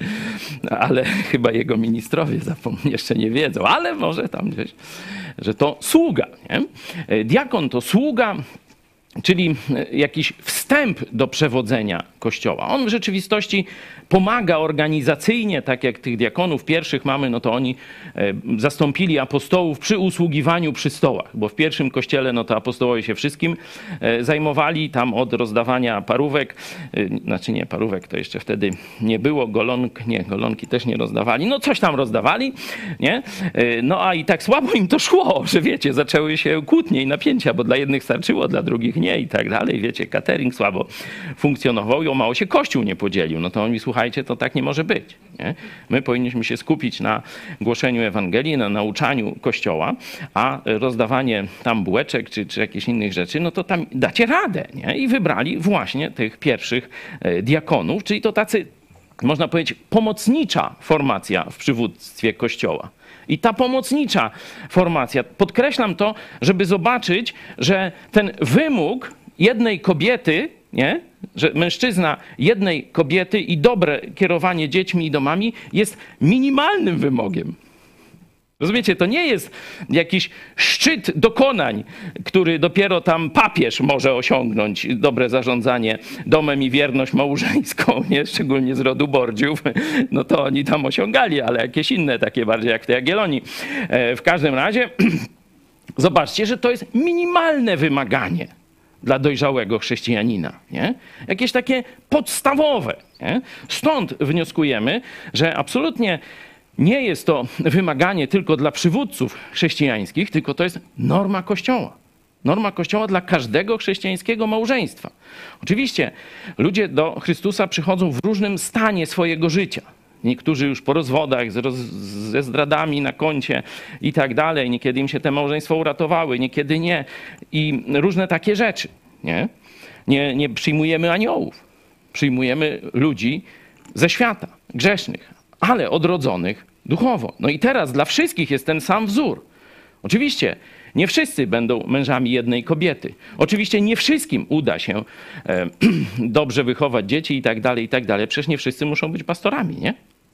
ale chyba jego ministrowie zapomnę, jeszcze nie wiedzą, ale może tam gdzieś, że to sługa, nie? Diakon to sługa, czyli jakiś wstęp do przewodzenia Kościoła. On w rzeczywistości pomaga organizacyjnie, tak jak tych diakonów pierwszych mamy, no to oni zastąpili apostołów przy usługiwaniu przy stołach, bo w pierwszym kościele no to apostołowie się wszystkim zajmowali, tam od rozdawania parówek, znaczy nie, parówek to jeszcze wtedy nie było, golonk, nie, golonki też nie rozdawali, no coś tam rozdawali, nie? No a i tak słabo im to szło, że wiecie, zaczęły się kłótnie i napięcia, bo dla jednych starczyło, dla drugich nie i tak dalej, wiecie, catering słabo funkcjonował i o mało się Kościół nie podzielił, no to oni, słuchajcie, to tak nie może być, nie? My powinniśmy się skupić na głoszeniu Ewangelii, na nauczaniu Kościoła, a rozdawanie tam bułeczek czy, czy jakichś innych rzeczy, no to tam dacie radę, nie? I wybrali właśnie tych pierwszych diakonów, czyli to tacy, można powiedzieć, pomocnicza formacja w przywództwie Kościoła. I ta pomocnicza formacja, podkreślam to, żeby zobaczyć, że ten wymóg jednej kobiety, nie? Że mężczyzna jednej kobiety i dobre kierowanie dziećmi i domami jest minimalnym wymogiem. Rozumiecie, to nie jest jakiś szczyt dokonań, który dopiero tam papież może osiągnąć, dobre zarządzanie domem i wierność małżeńską, nie? Szczególnie z rodu Bordziów, no to oni tam osiągali, ale jakieś inne takie bardziej jak te Jagiellonii. W każdym razie zobaczcie, że to jest minimalne wymaganie dla dojrzałego chrześcijanina, nie? Jakieś takie podstawowe, nie? Stąd wnioskujemy, że absolutnie nie jest to wymaganie tylko dla przywódców chrześcijańskich, tylko to jest norma Kościoła. Norma Kościoła dla każdego chrześcijańskiego małżeństwa. Oczywiście ludzie do Chrystusa przychodzą w różnym stanie swojego życia. Niektórzy już po rozwodach, z roz, ze zdradami na koncie i tak dalej. Niekiedy im się te małżeństwa uratowały, niekiedy nie. I różne takie rzeczy. Nie, nie, nie przyjmujemy aniołów. Przyjmujemy ludzi ze świata, grzesznych, ale odrodzonych duchowo. No i teraz dla wszystkich jest ten sam wzór. Oczywiście nie wszyscy będą mężami jednej kobiety. Oczywiście nie wszystkim uda się e, dobrze wychować dzieci i tak dalej, i tak dalej. Przecież nie wszyscy muszą być pastorami, nie?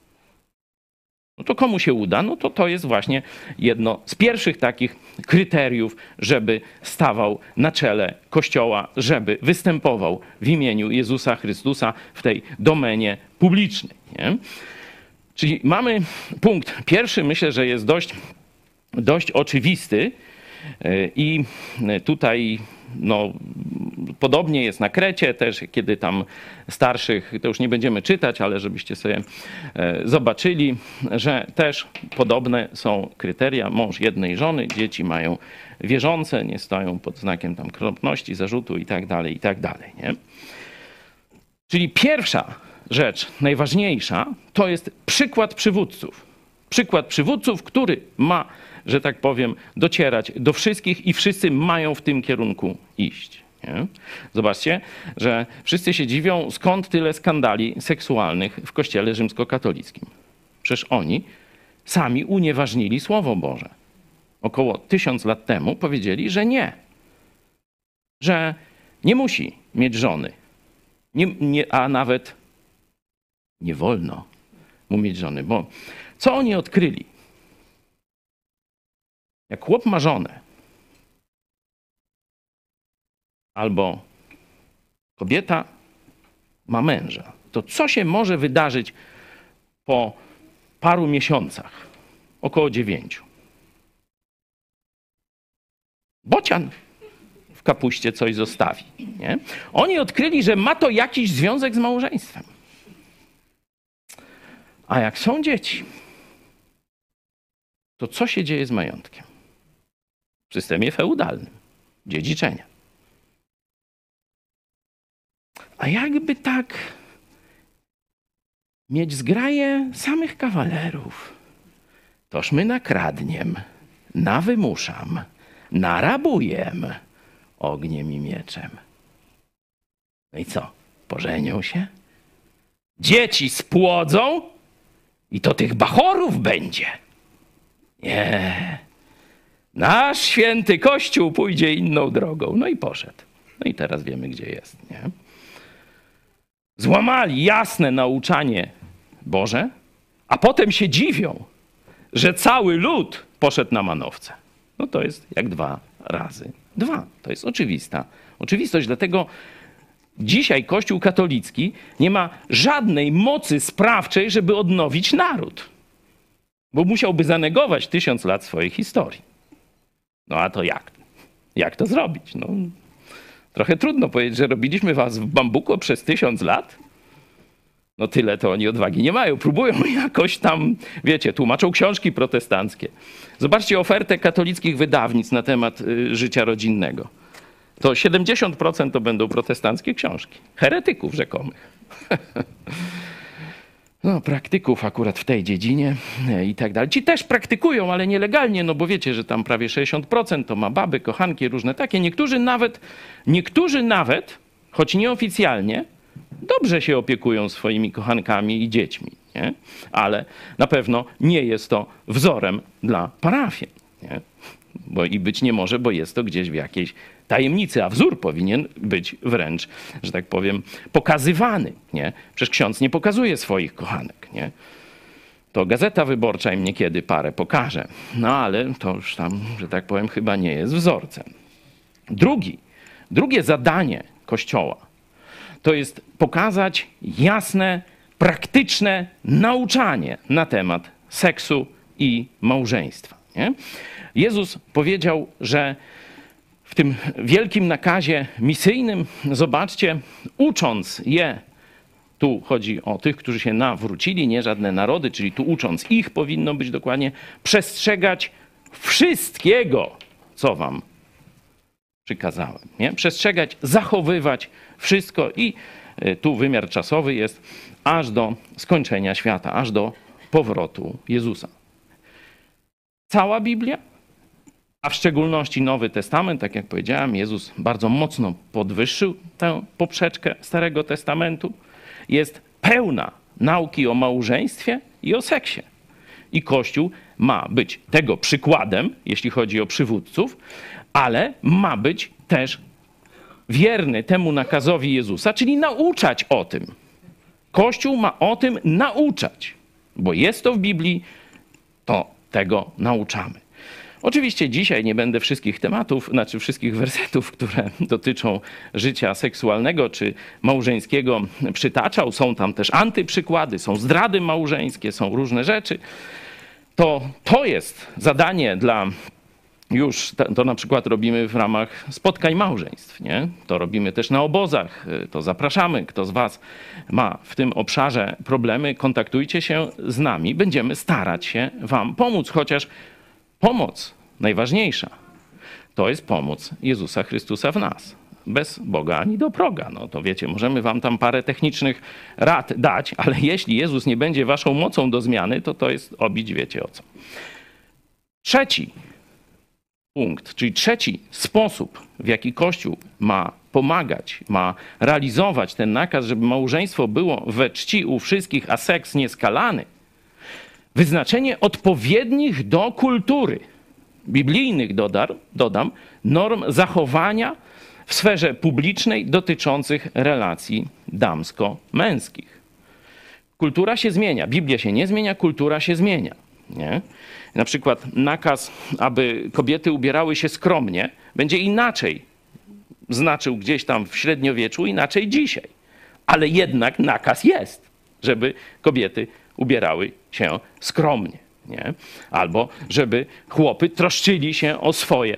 No to komu się uda? No to to jest właśnie jedno z pierwszych takich kryteriów, żeby stawał na czele Kościoła, żeby występował w imieniu Jezusa Chrystusa w tej domenie publicznej, nie? Czyli mamy punkt pierwszy, myślę, że jest dość, dość oczywisty i tutaj no, podobnie jest na Krecie też, kiedy tam starszych, to już nie będziemy czytać, ale żebyście sobie zobaczyli, że też podobne są kryteria. Mąż jednej żony, dzieci mają wierzące, nie stoją pod znakiem tam krąpności, zarzutu i tak dalej, i tak dalej, nie? Czyli pierwsza rzecz najważniejsza to jest przykład przywódców. Przykład przywódców, który ma, że tak powiem, docierać do wszystkich i wszyscy mają w tym kierunku iść. Nie? Zobaczcie, że wszyscy się dziwią, skąd tyle skandali seksualnych w Kościele rzymskokatolickim. Przecież oni sami unieważnili Słowo Boże. Około tysiąc lat temu powiedzieli, że nie. Że nie musi mieć żony. Nie, nie, a nawet nie wolno mu mieć żony, bo co oni odkryli? Jak chłop ma żonę, albo kobieta ma męża, to co się może wydarzyć po paru miesiącach? Około dziewięciu. Bocian. kapuście coś zostawi. Nie? Oni odkryli, że ma to jakiś związek z małżeństwem. A jak są dzieci, to co się dzieje z majątkiem? W systemie feudalnym, dziedziczenia. A jakby tak mieć zgraję samych kawalerów, toż my nakradniem, nawymuszam, narabujem ogniem i mieczem. No i co? Pożenią się? Dzieci spłodzą i to tych bachorów będzie. Nie. Nasz święty Kościół pójdzie inną drogą. No i poszedł. No i teraz wiemy, gdzie jest. Nie? Złamali jasne nauczanie Boże, a potem się dziwią, że cały lud poszedł na manowce. No to jest jak dwa razy dwa. To jest oczywista oczywistość. Dlatego dzisiaj Kościół katolicki nie ma żadnej mocy sprawczej, żeby odnowić naród. Bo musiałby zanegować tysiąc lat swojej historii. No a to jak? Jak to zrobić? No, trochę trudno powiedzieć, że robiliśmy was w bambuko przez tysiąc lat. No tyle to oni odwagi nie mają. Próbują jakoś tam, wiecie, tłumaczą książki protestanckie. Zobaczcie ofertę katolickich wydawnic na temat y, życia rodzinnego. To siedemdziesiąt procent to będą protestanckie książki. Heretyków rzekomych. No, praktyków akurat w tej dziedzinie i tak dalej. Ci też praktykują, ale nielegalnie, no bo wiecie, że tam prawie sześćdziesiąt procent to ma baby, kochanki, różne takie. Niektórzy nawet, niektórzy nawet, choć nieoficjalnie, dobrze się opiekują swoimi kochankami i dziećmi, nie? Ale na pewno nie jest to wzorem dla parafii, nie? Bo i być nie może, bo jest to gdzieś w jakiejś tajemnicy, a wzór powinien być wręcz, że tak powiem, pokazywany. Nie? Przecież ksiądz nie pokazuje swoich kochanek. Nie? To Gazeta Wyborcza im niekiedy parę pokaże. No ale to już tam, że tak powiem, chyba nie jest wzorcem. Drugi, drugie zadanie Kościoła to jest pokazać jasne, praktyczne nauczanie na temat seksu i małżeństwa. Nie? Jezus powiedział, że w tym wielkim nakazie misyjnym, zobaczcie, ucząc je, tu chodzi o tych, którzy się nawrócili, nie żadne narody, czyli tu ucząc ich powinno być dokładnie, przestrzegać wszystkiego, co wam przykazałem. Nie? Przestrzegać, zachowywać wszystko i tu wymiar czasowy jest aż do skończenia świata, aż do powrotu Jezusa. Cała Biblia, a w szczególności Nowy Testament, tak jak powiedziałem, Jezus bardzo mocno podwyższył tę poprzeczkę Starego Testamentu, jest pełna nauki o małżeństwie i o seksie. I Kościół ma być tego przykładem, jeśli chodzi o przywódców, ale ma być też wierny temu nakazowi Jezusa, czyli nauczać o tym. Kościół ma o tym nauczać, bo jest to w Biblii, to tego nauczamy. Oczywiście dzisiaj nie będę wszystkich tematów, znaczy wszystkich wersetów, które dotyczą życia seksualnego czy małżeńskiego przytaczał. Są tam też antyprzykłady, są zdrady małżeńskie, są różne rzeczy. To, to jest zadanie dla już, to na przykład robimy w ramach spotkań małżeństw, nie? To robimy też na obozach, to zapraszamy. Kto z was ma w tym obszarze problemy, kontaktujcie się z nami. Będziemy starać się wam pomóc, chociaż pomoc najważniejsza to jest pomoc Jezusa Chrystusa w nas. Bez Boga ani do proga. No to wiecie, możemy wam tam parę technicznych rad dać, ale jeśli Jezus nie będzie waszą mocą do zmiany, to to jest obić wiecie o co. Trzeci punkt, czyli trzeci sposób, w jaki Kościół ma pomagać, ma realizować ten nakaz, żeby małżeństwo było we czci u wszystkich, a seks nieskalany. Wyznaczenie odpowiednich do kultury, biblijnych dodam, dodam, norm zachowania w sferze publicznej dotyczących relacji damsko-męskich. Kultura się zmienia, Biblia się nie zmienia, kultura się zmienia. Nie? Na przykład nakaz, aby kobiety ubierały się skromnie, będzie inaczej znaczył gdzieś tam w średniowieczu, inaczej dzisiaj. Ale jednak nakaz jest, żeby kobiety ubierały się skromnie. Nie? Albo żeby chłopy troszczyli się o swoje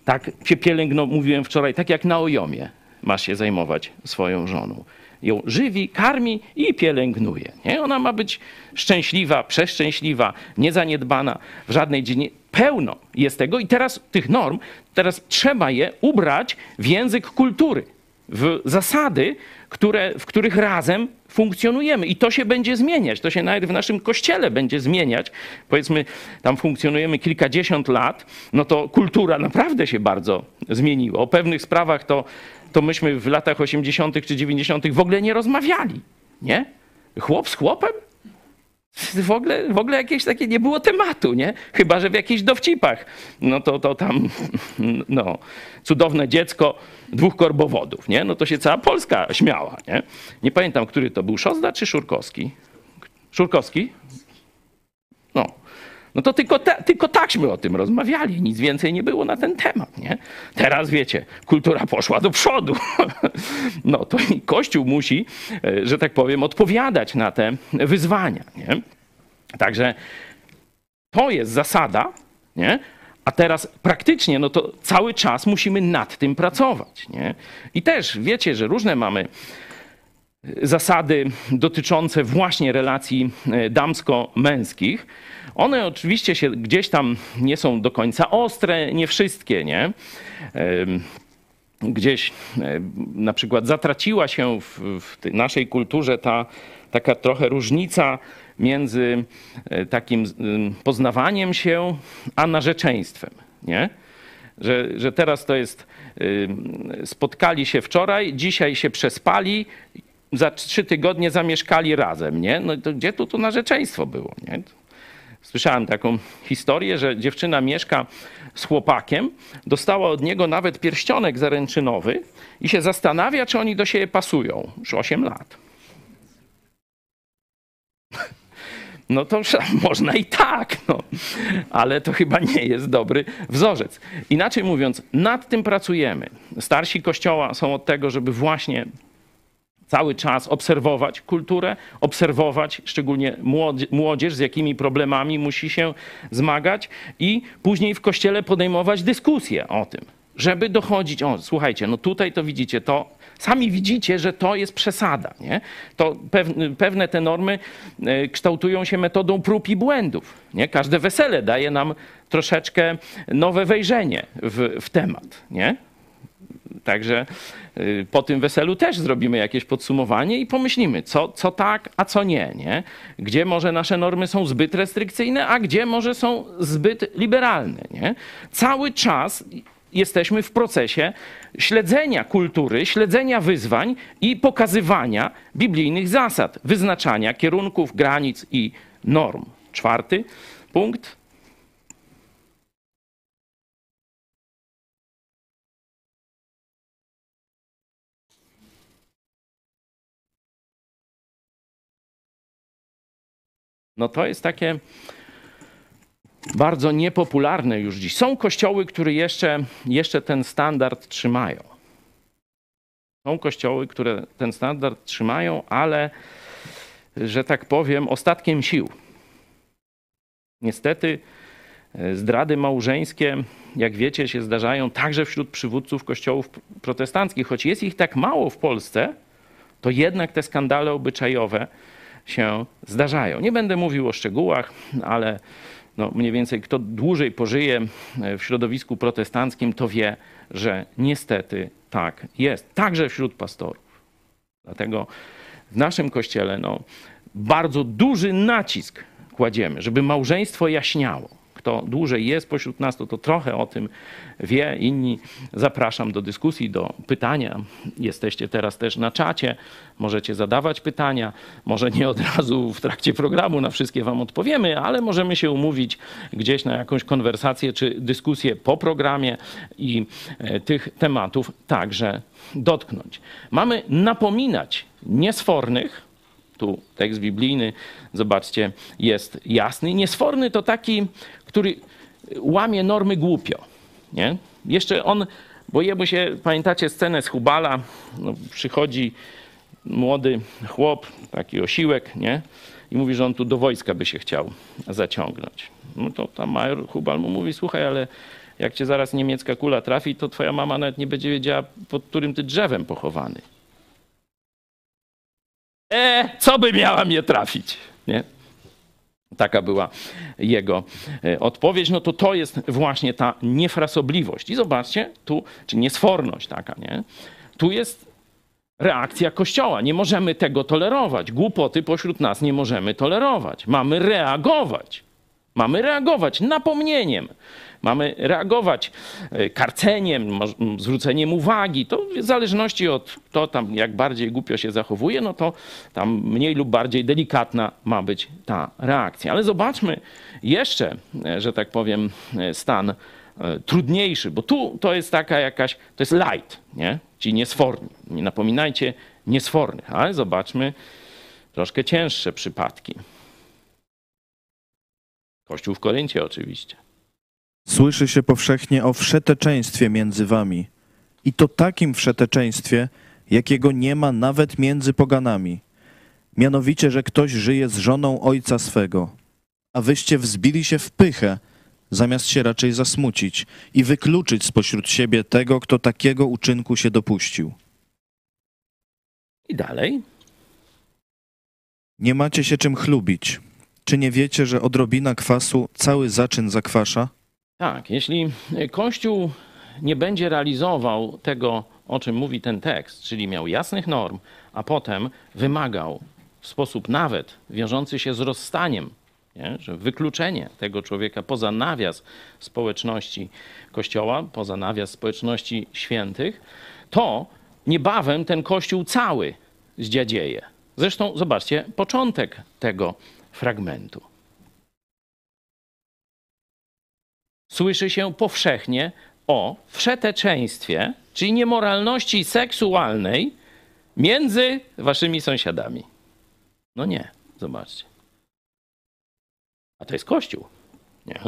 Tak się pielęgno, mówiłem wczoraj, tak jak na ojomie masz się zajmować swoją żoną. Ją żywi, karmi i pielęgnuje. Nie? Ona ma być szczęśliwa, przeszczęśliwa, niezaniedbana w żadnej dziedzinie. Pełno jest tego i teraz tych norm, teraz trzeba je ubrać w język kultury, w zasady, które, w których razem funkcjonujemy. I to się będzie zmieniać. To się nawet w naszym kościele będzie zmieniać. Powiedzmy, tam funkcjonujemy kilkadziesiąt lat, no to kultura naprawdę się bardzo zmieniła. O pewnych sprawach to, to myśmy w latach osiemdziesiątych czy dziewięćdziesiątych w ogóle nie rozmawiali. Nie? Chłop z chłopem? W ogóle, w ogóle jakieś takie nie było tematu, nie? Chyba że w jakichś dowcipach. No to, to tam, no, cudowne dziecko dwóch korbowodów, nie? No to się cała Polska śmiała, nie? Nie pamiętam, który to był, Szozda czy Szurkowski? Szurkowski? No. No to tylko, te, tylko takśmy o tym rozmawiali, nic więcej nie było na ten temat, nie? Teraz wiecie, kultura poszła do przodu. No to i Kościół musi, że tak powiem, odpowiadać na te wyzwania, nie? Także to jest zasada, nie? A teraz praktycznie, no to cały czas musimy nad tym pracować, nie? I też wiecie, że różne mamy zasady dotyczące właśnie relacji damsko-męskich. One oczywiście się gdzieś tam nie są do końca ostre, nie wszystkie, nie? Gdzieś na przykład zatraciła się w, w naszej kulturze ta taka trochę różnica między takim poznawaniem się a narzeczeństwem, nie? Że, że teraz to jest, spotkali się wczoraj, dzisiaj się przespali, za trzy tygodnie zamieszkali razem, nie? No to gdzie tu to narzeczeństwo było, nie? Słyszałem taką historię, że dziewczyna mieszka z chłopakiem, dostała od niego nawet pierścionek zaręczynowy i się zastanawia, czy oni do siebie pasują. Już osiem lat. No to można i tak, no. Ale to chyba nie jest dobry wzorzec. Inaczej mówiąc, nad tym pracujemy. Starsi Kościoła są od tego, żeby właśnie cały czas obserwować kulturę, obserwować szczególnie młodzież, z jakimi problemami musi się zmagać i później w Kościele podejmować dyskusję o tym, żeby dochodzić, o słuchajcie, no tutaj to widzicie, to sami widzicie, że to jest przesada, nie? To pewne, pewne te normy kształtują się metodą prób i błędów, nie? Każde wesele daje nam troszeczkę nowe wejrzenie w, w temat, nie? Także po tym weselu też zrobimy jakieś podsumowanie i pomyślimy, co, co tak, a co nie, nie? Gdzie może nasze normy są zbyt restrykcyjne, a gdzie może są zbyt liberalne, nie? Cały czas jesteśmy w procesie śledzenia kultury, śledzenia wyzwań i pokazywania biblijnych zasad, wyznaczania kierunków, granic i norm. Czwarty punkt. No to jest takie bardzo niepopularne już dziś. Są kościoły, które jeszcze, jeszcze ten standard trzymają. Są kościoły, które ten standard trzymają, ale, że tak powiem, ostatkiem sił. Niestety zdrady małżeńskie, jak wiecie, się zdarzają także wśród przywódców kościołów protestanckich. Choć jest ich tak mało w Polsce, to jednak te skandale obyczajowe się zdarzają. Nie będę mówił o szczegółach, ale no mniej więcej kto dłużej pożyje w środowisku protestanckim, to wie, że niestety tak jest. Także wśród pastorów. Dlatego w naszym kościele no, bardzo duży nacisk kładziemy, żeby małżeństwo jaśniało. Kto dłużej jest pośród nas, to, to trochę o tym wie. Inni zapraszam do dyskusji, do pytania. Jesteście teraz też na czacie. Możecie zadawać pytania. Może nie od razu w trakcie programu na wszystkie wam odpowiemy, ale możemy się umówić gdzieś na jakąś konwersację czy dyskusję po programie i tych tematów także dotknąć. Mamy napominać niesfornych. Tu tekst biblijny, zobaczcie, jest jasny. Niesforny to taki, który łamie normy głupio. Nie? Jeszcze on, bo jemu się, pamiętacie scenę z Hubala, no, przychodzi młody chłop, taki osiłek, nie? I mówi, że on tu do wojska by się chciał zaciągnąć. No to tam major Hubal mu mówi, słuchaj, ale jak cię zaraz niemiecka kula trafi, to twoja mama nawet nie będzie wiedziała, pod którym ty drzewem pochowany. E, co by miała mnie trafić, nie? Taka była jego odpowiedź. No to to jest właśnie ta niefrasobliwość. I zobaczcie, tu, czy niesforność taka, nie? Tu jest reakcja Kościoła. Nie możemy tego tolerować. Głupoty pośród nas nie możemy tolerować. Mamy reagować. Mamy reagować napomnieniem. Mamy reagować karceniem, zwróceniem uwagi. To w zależności od to tam jak bardziej głupio się zachowuje, no to tam mniej lub bardziej delikatna ma być ta reakcja. Ale zobaczmy jeszcze, że tak powiem, stan trudniejszy, bo tu to jest taka jakaś, to jest light, nie? Ci niesforni. Nie napominajcie niesfornych, ale zobaczmy troszkę cięższe przypadki. Kościół w Koryncie oczywiście. Słyszy się powszechnie o wszeteczeństwie między wami. I to takim wszeteczeństwie, jakiego nie ma nawet między poganami. Mianowicie, że ktoś żyje z żoną ojca swego. A wyście wzbili się w pychę, zamiast się raczej zasmucić i wykluczyć spośród siebie tego, kto takiego uczynku się dopuścił. I dalej. Nie macie się czym chlubić. Czy nie wiecie, że odrobina kwasu cały zaczyn zakwasza? Tak, jeśli Kościół nie będzie realizował tego, o czym mówi ten tekst, czyli miał jasnych norm, a potem wymagał w sposób nawet wiążący się z rozstaniem, nie? Że wykluczenie tego człowieka poza nawias społeczności Kościoła, poza nawias społeczności świętych, to niebawem ten Kościół cały zdziadzieje. Zresztą zobaczcie początek tego fragmentu. Słyszy się powszechnie o wszeteczeństwie, czyli niemoralności seksualnej między waszymi sąsiadami. No nie, zobaczcie. A to jest Kościół. Nie?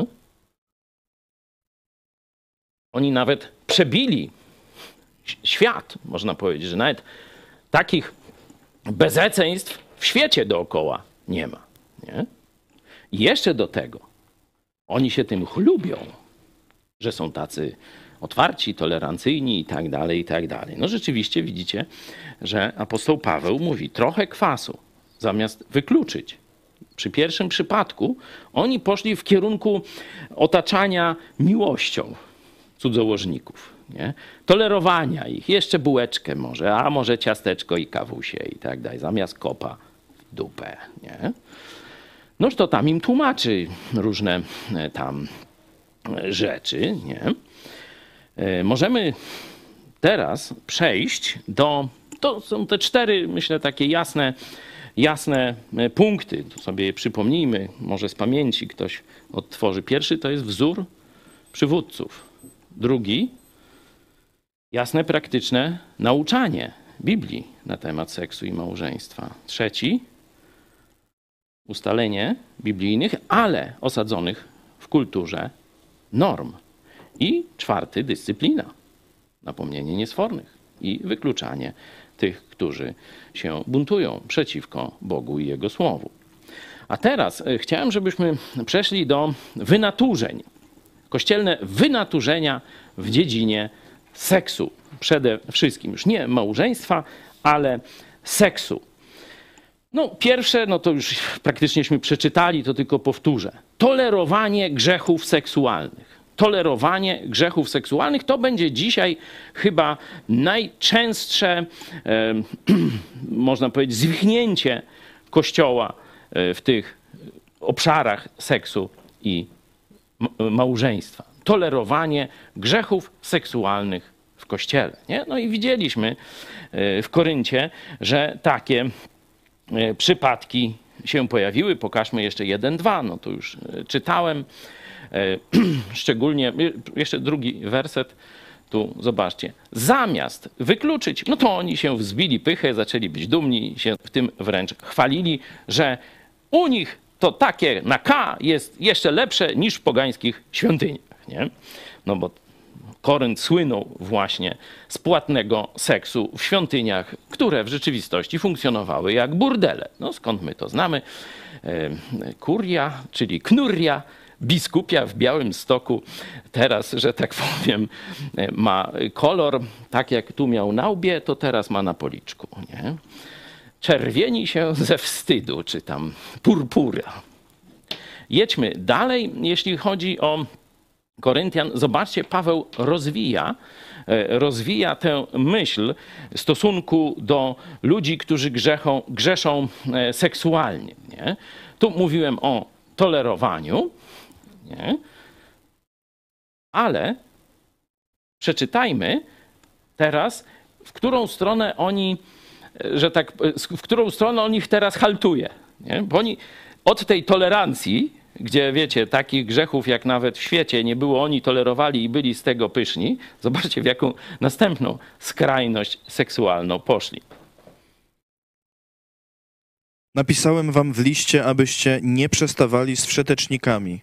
Oni nawet przebili świat, można powiedzieć, że nawet takich bezeceństw w świecie dookoła nie ma. Nie? I jeszcze do tego oni się tym chlubią, że są tacy otwarci, tolerancyjni i tak dalej, i tak dalej. No rzeczywiście widzicie, że apostoł Paweł mówi trochę kwasu, zamiast wykluczyć. Przy pierwszym przypadku oni poszli w kierunku otaczania miłością cudzołożników, nie? Tolerowania ich, jeszcze bułeczkę może, a może ciasteczko i kawusie i tak dalej, zamiast kopa w dupę, nie? Noż to tam im tłumaczy różne tam rzeczy, nie? Możemy teraz przejść do, to są te cztery, myślę, takie jasne, jasne punkty. Tu sobie je przypomnijmy, może z pamięci ktoś odtworzy. Pierwszy to jest wzór przywódców. Drugi, jasne, praktyczne nauczanie Biblii na temat seksu i małżeństwa. Trzeci, ustalenie biblijnych, ale osadzonych w kulturze norm. I czwarty, dyscyplina. Napomnienie niesfornych i wykluczanie tych, którzy się buntują przeciwko Bogu i Jego Słowu. A teraz chciałem, żebyśmy przeszli do wynaturzeń. Kościelne wynaturzenia w dziedzinie seksu. Przede wszystkim już nie małżeństwa, ale seksu. No pierwsze, no to już praktycznieśmy przeczytali, to tylko powtórzę. Tolerowanie grzechów seksualnych. Tolerowanie grzechów seksualnych to będzie dzisiaj chyba najczęstsze, e, można powiedzieć, zwichnięcie Kościoła w tych obszarach seksu i małżeństwa. Tolerowanie grzechów seksualnych w Kościele. Nie? No i widzieliśmy w Koryncie, że takie przypadki się pojawiły. Pokażmy jeszcze jeden, dwa. No to już czytałem. Szczególnie, jeszcze drugi werset. Tu zobaczcie. Zamiast wykluczyć, no to oni się wzbili pychę, zaczęli być dumni, się w tym wręcz chwalili, że u nich to takie na K jest jeszcze lepsze niż w pogańskich świątyniach. Nie? No bo Korynt słynął właśnie z płatnego seksu w świątyniach, które w rzeczywistości funkcjonowały jak burdele. No skąd my to znamy? Kuria, czyli knurria, biskupia w Białymstoku teraz, że tak powiem, ma kolor, tak jak tu miał na łbie, to teraz ma na policzku, nie? Czerwieni się ze wstydu, czy tam purpura. Jedźmy dalej, jeśli chodzi o Koryntian. Zobaczcie, Paweł rozwija, rozwija tę myśl w stosunku do ludzi, którzy grzechą, grzeszą seksualnie. Nie? Tu mówiłem o tolerowaniu, nie? Ale przeczytajmy teraz, w którą stronę oni, że tak, w którą stronę on ich teraz haltuje. Nie? Bo oni od tej tolerancji, gdzie wiecie, takich grzechów jak nawet w świecie nie było, oni tolerowali i byli z tego pyszni. Zobaczcie, w jaką następną skrajność seksualną poszli. Napisałem wam w liście, abyście nie przestawali z wszetecznikami.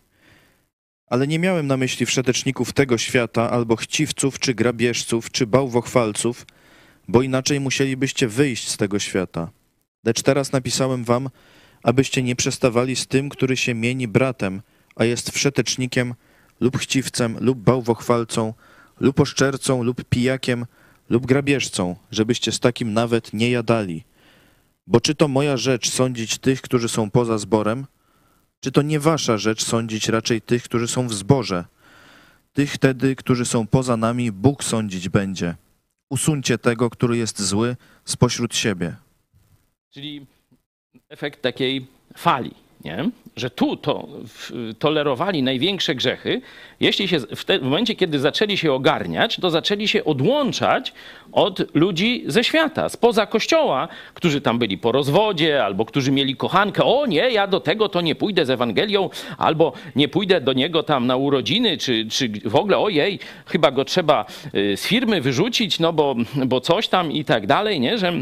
Ale nie miałem na myśli wszeteczników tego świata, albo chciwców, czy grabieżców, czy bałwochwalców, bo inaczej musielibyście wyjść z tego świata. Lecz teraz napisałem wam, abyście nie przestawali z tym, który się mieni bratem, a jest wszetecznikiem lub chciwcem, lub bałwochwalcą, lub oszczercą, lub pijakiem, lub grabieżcą, żebyście z takim nawet nie jadali. Bo czy to moja rzecz sądzić tych, którzy są poza zborem? Czy to nie wasza rzecz sądzić raczej tych, którzy są w zborze? Tych wtedy, którzy są poza nami, Bóg sądzić będzie. Usuńcie tego, który jest zły, spośród siebie. Czyli efekt takiej fali, nie? Że tu to w, tolerowali największe grzechy. Jeśli się w, te, w momencie, kiedy zaczęli się ogarniać, to zaczęli się odłączać od ludzi ze świata, spoza kościoła, którzy tam byli po rozwodzie, albo którzy mieli kochankę. O nie, ja do tego to nie pójdę z Ewangelią, albo nie pójdę do niego tam na urodziny, czy, czy w ogóle ojej, chyba go trzeba z firmy wyrzucić, no bo, bo coś tam i tak dalej, nie? Że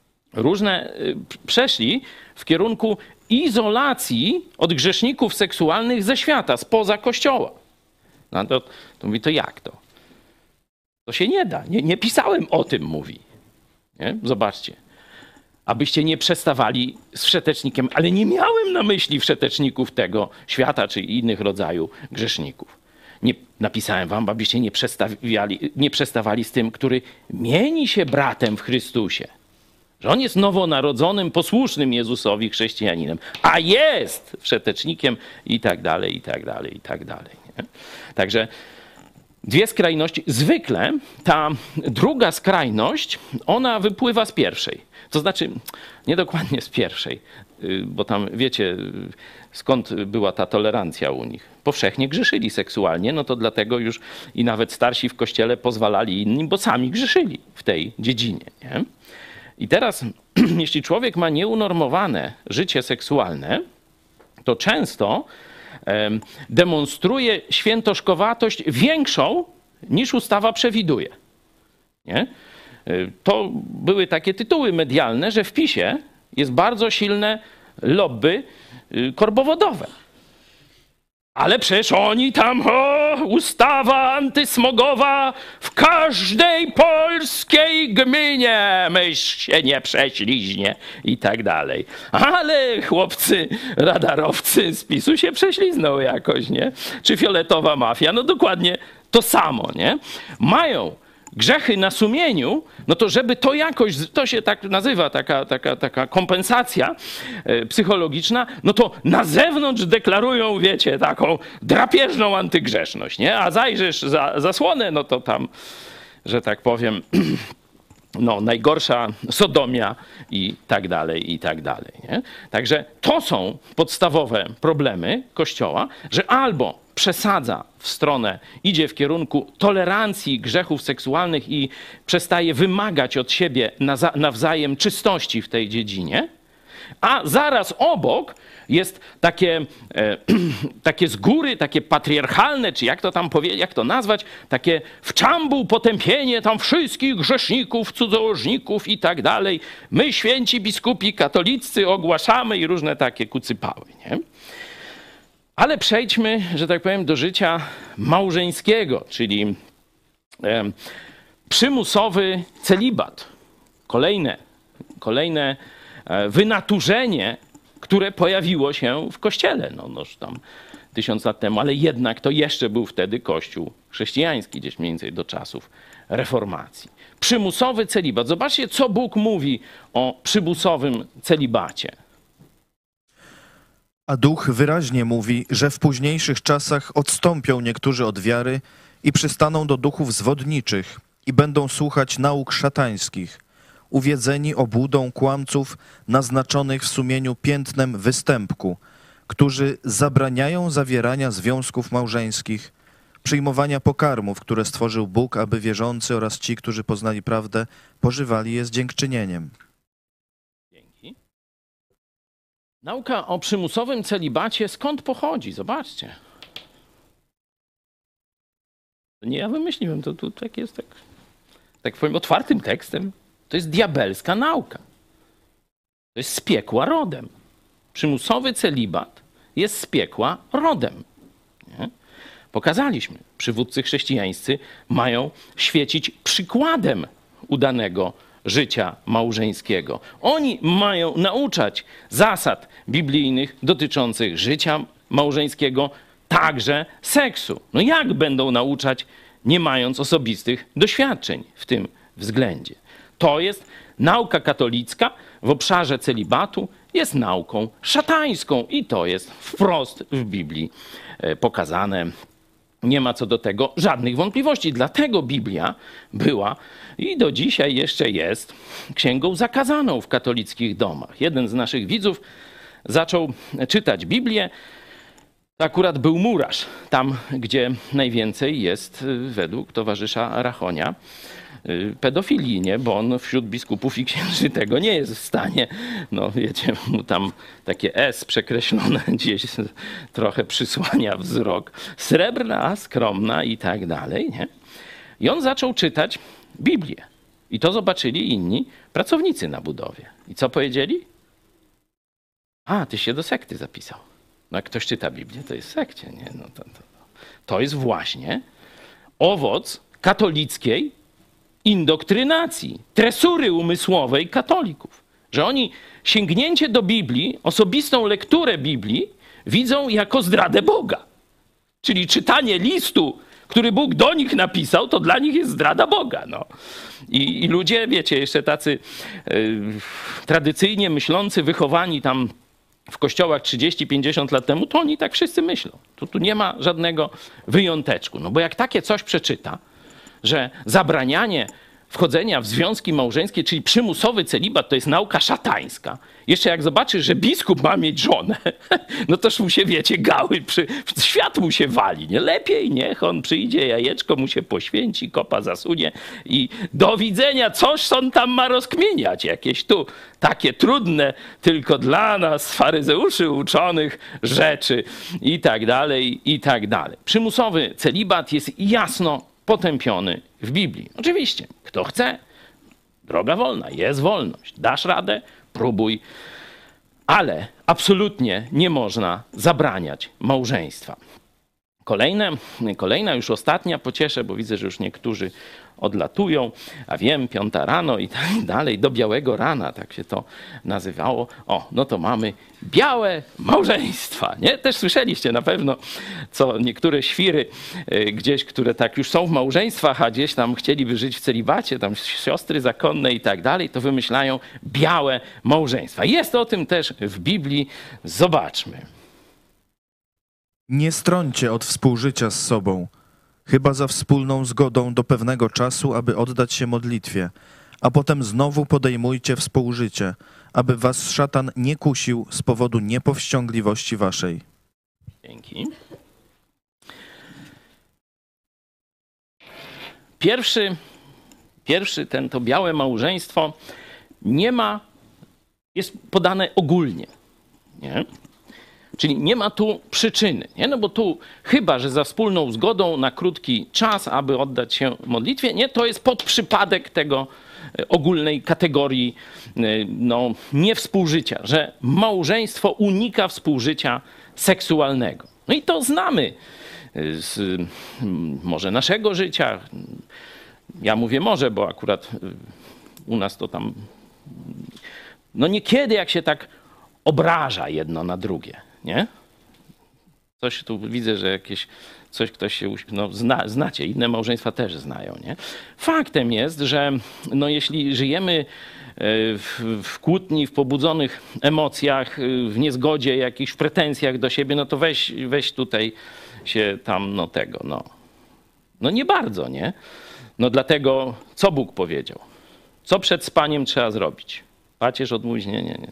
różne przeszli w kierunku izolacji od grzeszników seksualnych ze świata, spoza kościoła. No to, to mówi, to jak to? To się nie da. Nie, nie pisałem o tym, mówi. Nie? Zobaczcie. Abyście nie przestawali z wszetecznikiem, ale nie miałem na myśli wszeteczników tego świata, czy innych rodzajów grzeszników. Nie, napisałem wam, abyście nie przestawali, nie przestawali z tym, który mieni się bratem w Chrystusie. Że on jest nowonarodzonym, posłusznym Jezusowi chrześcijaninem, a jest wszetecznikiem i tak dalej, i tak dalej, i tak dalej. Nie? Także dwie skrajności. Zwykle ta druga skrajność, ona wypływa z pierwszej. To znaczy, nie dokładnie z pierwszej, bo tam wiecie, skąd była ta tolerancja u nich. Powszechnie grzeszyli seksualnie, no to dlatego już i nawet starsi w kościele pozwalali innym, bo sami grzeszyli w tej dziedzinie. Nie? I teraz, jeśli człowiek ma nieunormowane życie seksualne, to często e, demonstruje świętoszkowatość większą niż ustawa przewiduje. Nie? E, to były takie tytuły medialne, że w PiSie jest bardzo silne lobby y, korbowodowe. Ale przecież oni tam, o, ustawa antysmogowa w każdej polskiej gminie, myśl się nie prześliźnie i tak dalej. Ale chłopcy radarowcy z PiSu się prześlizną jakoś, nie? Czy fioletowa mafia? No dokładnie to samo, nie? Mają grzechy na sumieniu, no to żeby to jakoś, to się tak nazywa, taka, taka, taka kompensacja e, psychologiczna, no to na zewnątrz deklarują, wiecie, taką drapieżną antygrzeszność, nie? A zajrzysz za zasłonę, no to tam, że tak powiem, no najgorsza sodomia i tak dalej, i tak dalej, nie? Także to są podstawowe problemy Kościoła, że albo przesadza w stronę, idzie w kierunku tolerancji grzechów seksualnych i przestaje wymagać od siebie nawzajem czystości w tej dziedzinie, a zaraz obok jest takie, e, takie z góry, takie patriarchalne, czy jak to tam powiedzieć, jak to nazwać, takie w czambuł potępienie tam wszystkich grzeszników, cudzołożników i tak dalej. My, święci biskupi katoliccy, ogłaszamy i różne takie kucypały, nie? Ale przejdźmy, że tak powiem, do życia małżeńskiego, czyli e, przymusowy celibat. Kolejne, kolejne e, wynaturzenie, które pojawiło się w Kościele. No, noż tam tysiąc lat temu, ale jednak to jeszcze był wtedy kościół chrześcijański, gdzieś mniej więcej do czasów reformacji. Przymusowy celibat. Zobaczcie, co Bóg mówi o przymusowym celibacie. A Duch wyraźnie mówi, że w późniejszych czasach odstąpią niektórzy od wiary i przystaną do duchów zwodniczych i będą słuchać nauk szatańskich, uwiedzeni obłudą kłamców naznaczonych w sumieniu piętnem występku, którzy zabraniają zawierania związków małżeńskich, przyjmowania pokarmów, które stworzył Bóg, aby wierzący oraz ci, którzy poznali prawdę, pożywali je z dziękczynieniem. Dzięki. Nauka o przymusowym celibacie skąd pochodzi? Zobaczcie. To nie ja wymyśliłem, to tu tak jest, tak, tak powiem, otwartym tekstem. To jest diabelska nauka. To jest z piekła rodem. Przymusowy celibat jest z piekła rodem. Nie? Pokazaliśmy, przywódcy chrześcijańscy mają świecić przykładem udanego życia małżeńskiego. Oni mają nauczać zasad biblijnych dotyczących życia małżeńskiego, także seksu. No jak będą nauczać, nie mając osobistych doświadczeń w tym względzie? To jest nauka katolicka w obszarze celibatu, jest nauką szatańską i to jest wprost w Biblii pokazane. Nie ma co do tego żadnych wątpliwości. Dlatego Biblia była i do dzisiaj jeszcze jest księgą zakazaną w katolickich domach. Jeden z naszych widzów zaczął czytać Biblię. To akurat był murarz, tam gdzie najwięcej jest według towarzysza Rachonia pedofilii, nie? Bo on wśród biskupów i księży tego nie jest w stanie. No wiecie, mu tam takie S przekreślone gdzieś trochę przysłania wzrok. Srebrna, skromna i tak dalej, nie? I on zaczął czytać Biblię. I to zobaczyli inni pracownicy na budowie. I co powiedzieli? A, ty się do sekty zapisał. No jak ktoś czyta Biblię, to jest w sekcie, nie? No to, to, to jest właśnie owoc katolickiej indoktrynacji, tresury umysłowej katolików. Że oni sięgnięcie do Biblii, osobistą lekturę Biblii widzą jako zdradę Boga. Czyli czytanie listu, który Bóg do nich napisał, to dla nich jest zdrada Boga. No. I, i ludzie, wiecie, jeszcze tacy y, tradycyjnie myślący, wychowani tam w kościołach trzydzieści pięćdziesiąt lat temu, to oni tak wszyscy myślą. Tu, tu nie ma żadnego wyjąteczku. No bo jak takie coś przeczyta, że zabranianie wchodzenia w związki małżeńskie, czyli przymusowy celibat, to jest nauka szatańska. Jeszcze jak zobaczysz, że biskup ma mieć żonę, no toż mu się, wiecie, gały, przy, świat mu się wali. Nie? Lepiej niech on przyjdzie, jajeczko mu się poświęci, kopa zasunie i do widzenia, coś on tam ma rozkminiać. Jakieś tu takie trudne tylko dla nas, faryzeuszy uczonych rzeczy i tak dalej, i tak dalej. Przymusowy celibat jest jasno potępiony w Biblii. Oczywiście, kto chce, droga wolna, jest wolność. Dasz radę, próbuj, ale absolutnie nie można zabraniać małżeństwa. Kolejne, kolejna, już ostatnia, pocieszę, bo widzę, że już niektórzy odlatują, a wiem, piąta rano i tak dalej, do białego rana, tak się to nazywało. O, no to mamy białe małżeństwa, nie? Też słyszeliście na pewno, co niektóre świry gdzieś, które tak już są w małżeństwach, a gdzieś tam chcieliby żyć w celibacie, tam siostry zakonne i tak dalej, to wymyślają białe małżeństwa. Jest o tym też w Biblii. Zobaczmy. Nie strońcie od współżycia z sobą, chyba za wspólną zgodą do pewnego czasu, aby oddać się modlitwie, a potem znowu podejmujcie współżycie, aby was szatan nie kusił z powodu niepowściągliwości waszej. Dzięki. Pierwszy, pierwszy ten, to białe małżeństwo nie ma, jest podane ogólnie, nie? Czyli nie ma tu przyczyny, nie? No bo tu chyba, że za wspólną zgodą na krótki czas, aby oddać się modlitwie, nie, to jest pod przypadek tego ogólnej kategorii no, niewspółżycia, że małżeństwo unika współżycia seksualnego. No i to znamy z może naszego życia. Ja mówię może, bo akurat u nas to tam no niekiedy jak się tak obraża jedno na drugie, nie? Coś tu widzę, że jakieś coś ktoś się, no zna, znacie, inne małżeństwa też znają, nie? Faktem jest, że no jeśli żyjemy w, w kłótni, w pobudzonych emocjach, w niezgodzie, jakichś pretensjach do siebie, no to weź, weź tutaj się tam, no tego, no. No nie bardzo, nie? No dlatego, co Bóg powiedział? Co przed spaniem trzeba zrobić? Pacierz odmówić? Nie, nie, nie.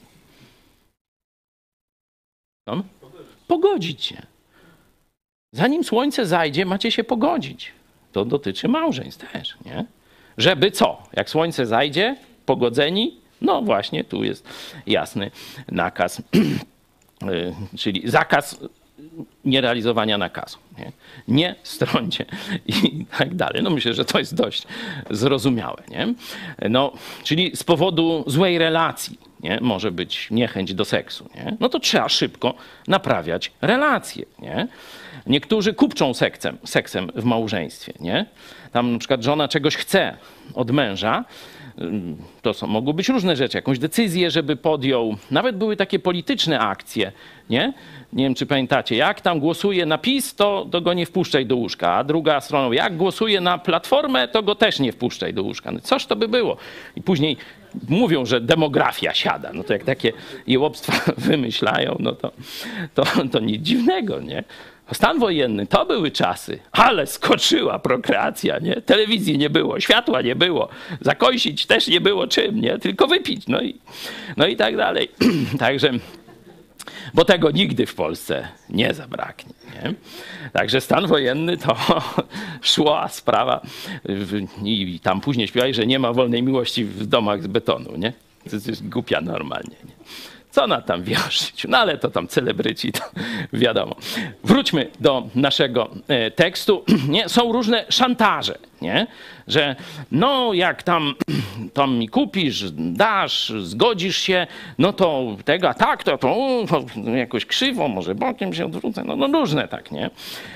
On? Pogodzić się. Zanim słońce zajdzie, macie się pogodzić. To dotyczy małżeństw też, nie? Żeby co? Jak słońce zajdzie, pogodzeni? No właśnie, tu jest jasny nakaz, czyli zakaz nierealizowania nakazu. Nie, nie strącie i tak dalej. No myślę, że to jest dość zrozumiałe. Nie? No, czyli z powodu złej relacji nie? Może być niechęć do seksu. Nie? No to trzeba szybko naprawiać relacje. Nie? Niektórzy kupczą seksem, seksem w małżeństwie. Nie? Tam na przykład żona czegoś chce od męża, to są, mogą być różne rzeczy, jakąś decyzję, żeby podjął. Nawet były takie polityczne akcje, nie? Nie wiem, czy pamiętacie, jak tam głosuje na PiS, to, to go nie wpuszczaj do łóżka, a druga strona, jak głosuje na Platformę, to go też nie wpuszczaj do łóżka. No coż to by było? I później mówią, że demografia siada. No to jak takie jełopstwa wymyślają, no to, to, to nic dziwnego, nie? Stan wojenny, to były czasy, ale skoczyła prokreacja, nie? Telewizji nie było, światła nie było, zakąsić też nie było czym, nie? Tylko wypić, no i, no i tak dalej. Także, bo tego nigdy w Polsce nie zabraknie, nie? Także stan wojenny to szła sprawa i tam później śpiewali, że nie ma wolnej miłości w domach z betonu, nie? To jest głupia normalnie, nie? Co ona tam wie o życiu? No ale to tam celebryci, to wiadomo. Wróćmy do naszego e, tekstu. Nie? Są różne szantaże, nie? Że no jak tam, tam mi kupisz, dasz, zgodzisz się, no to tego, a tak, to, to, to jakoś krzywo, może bokiem się odwrócę, no, no różne tak, nie?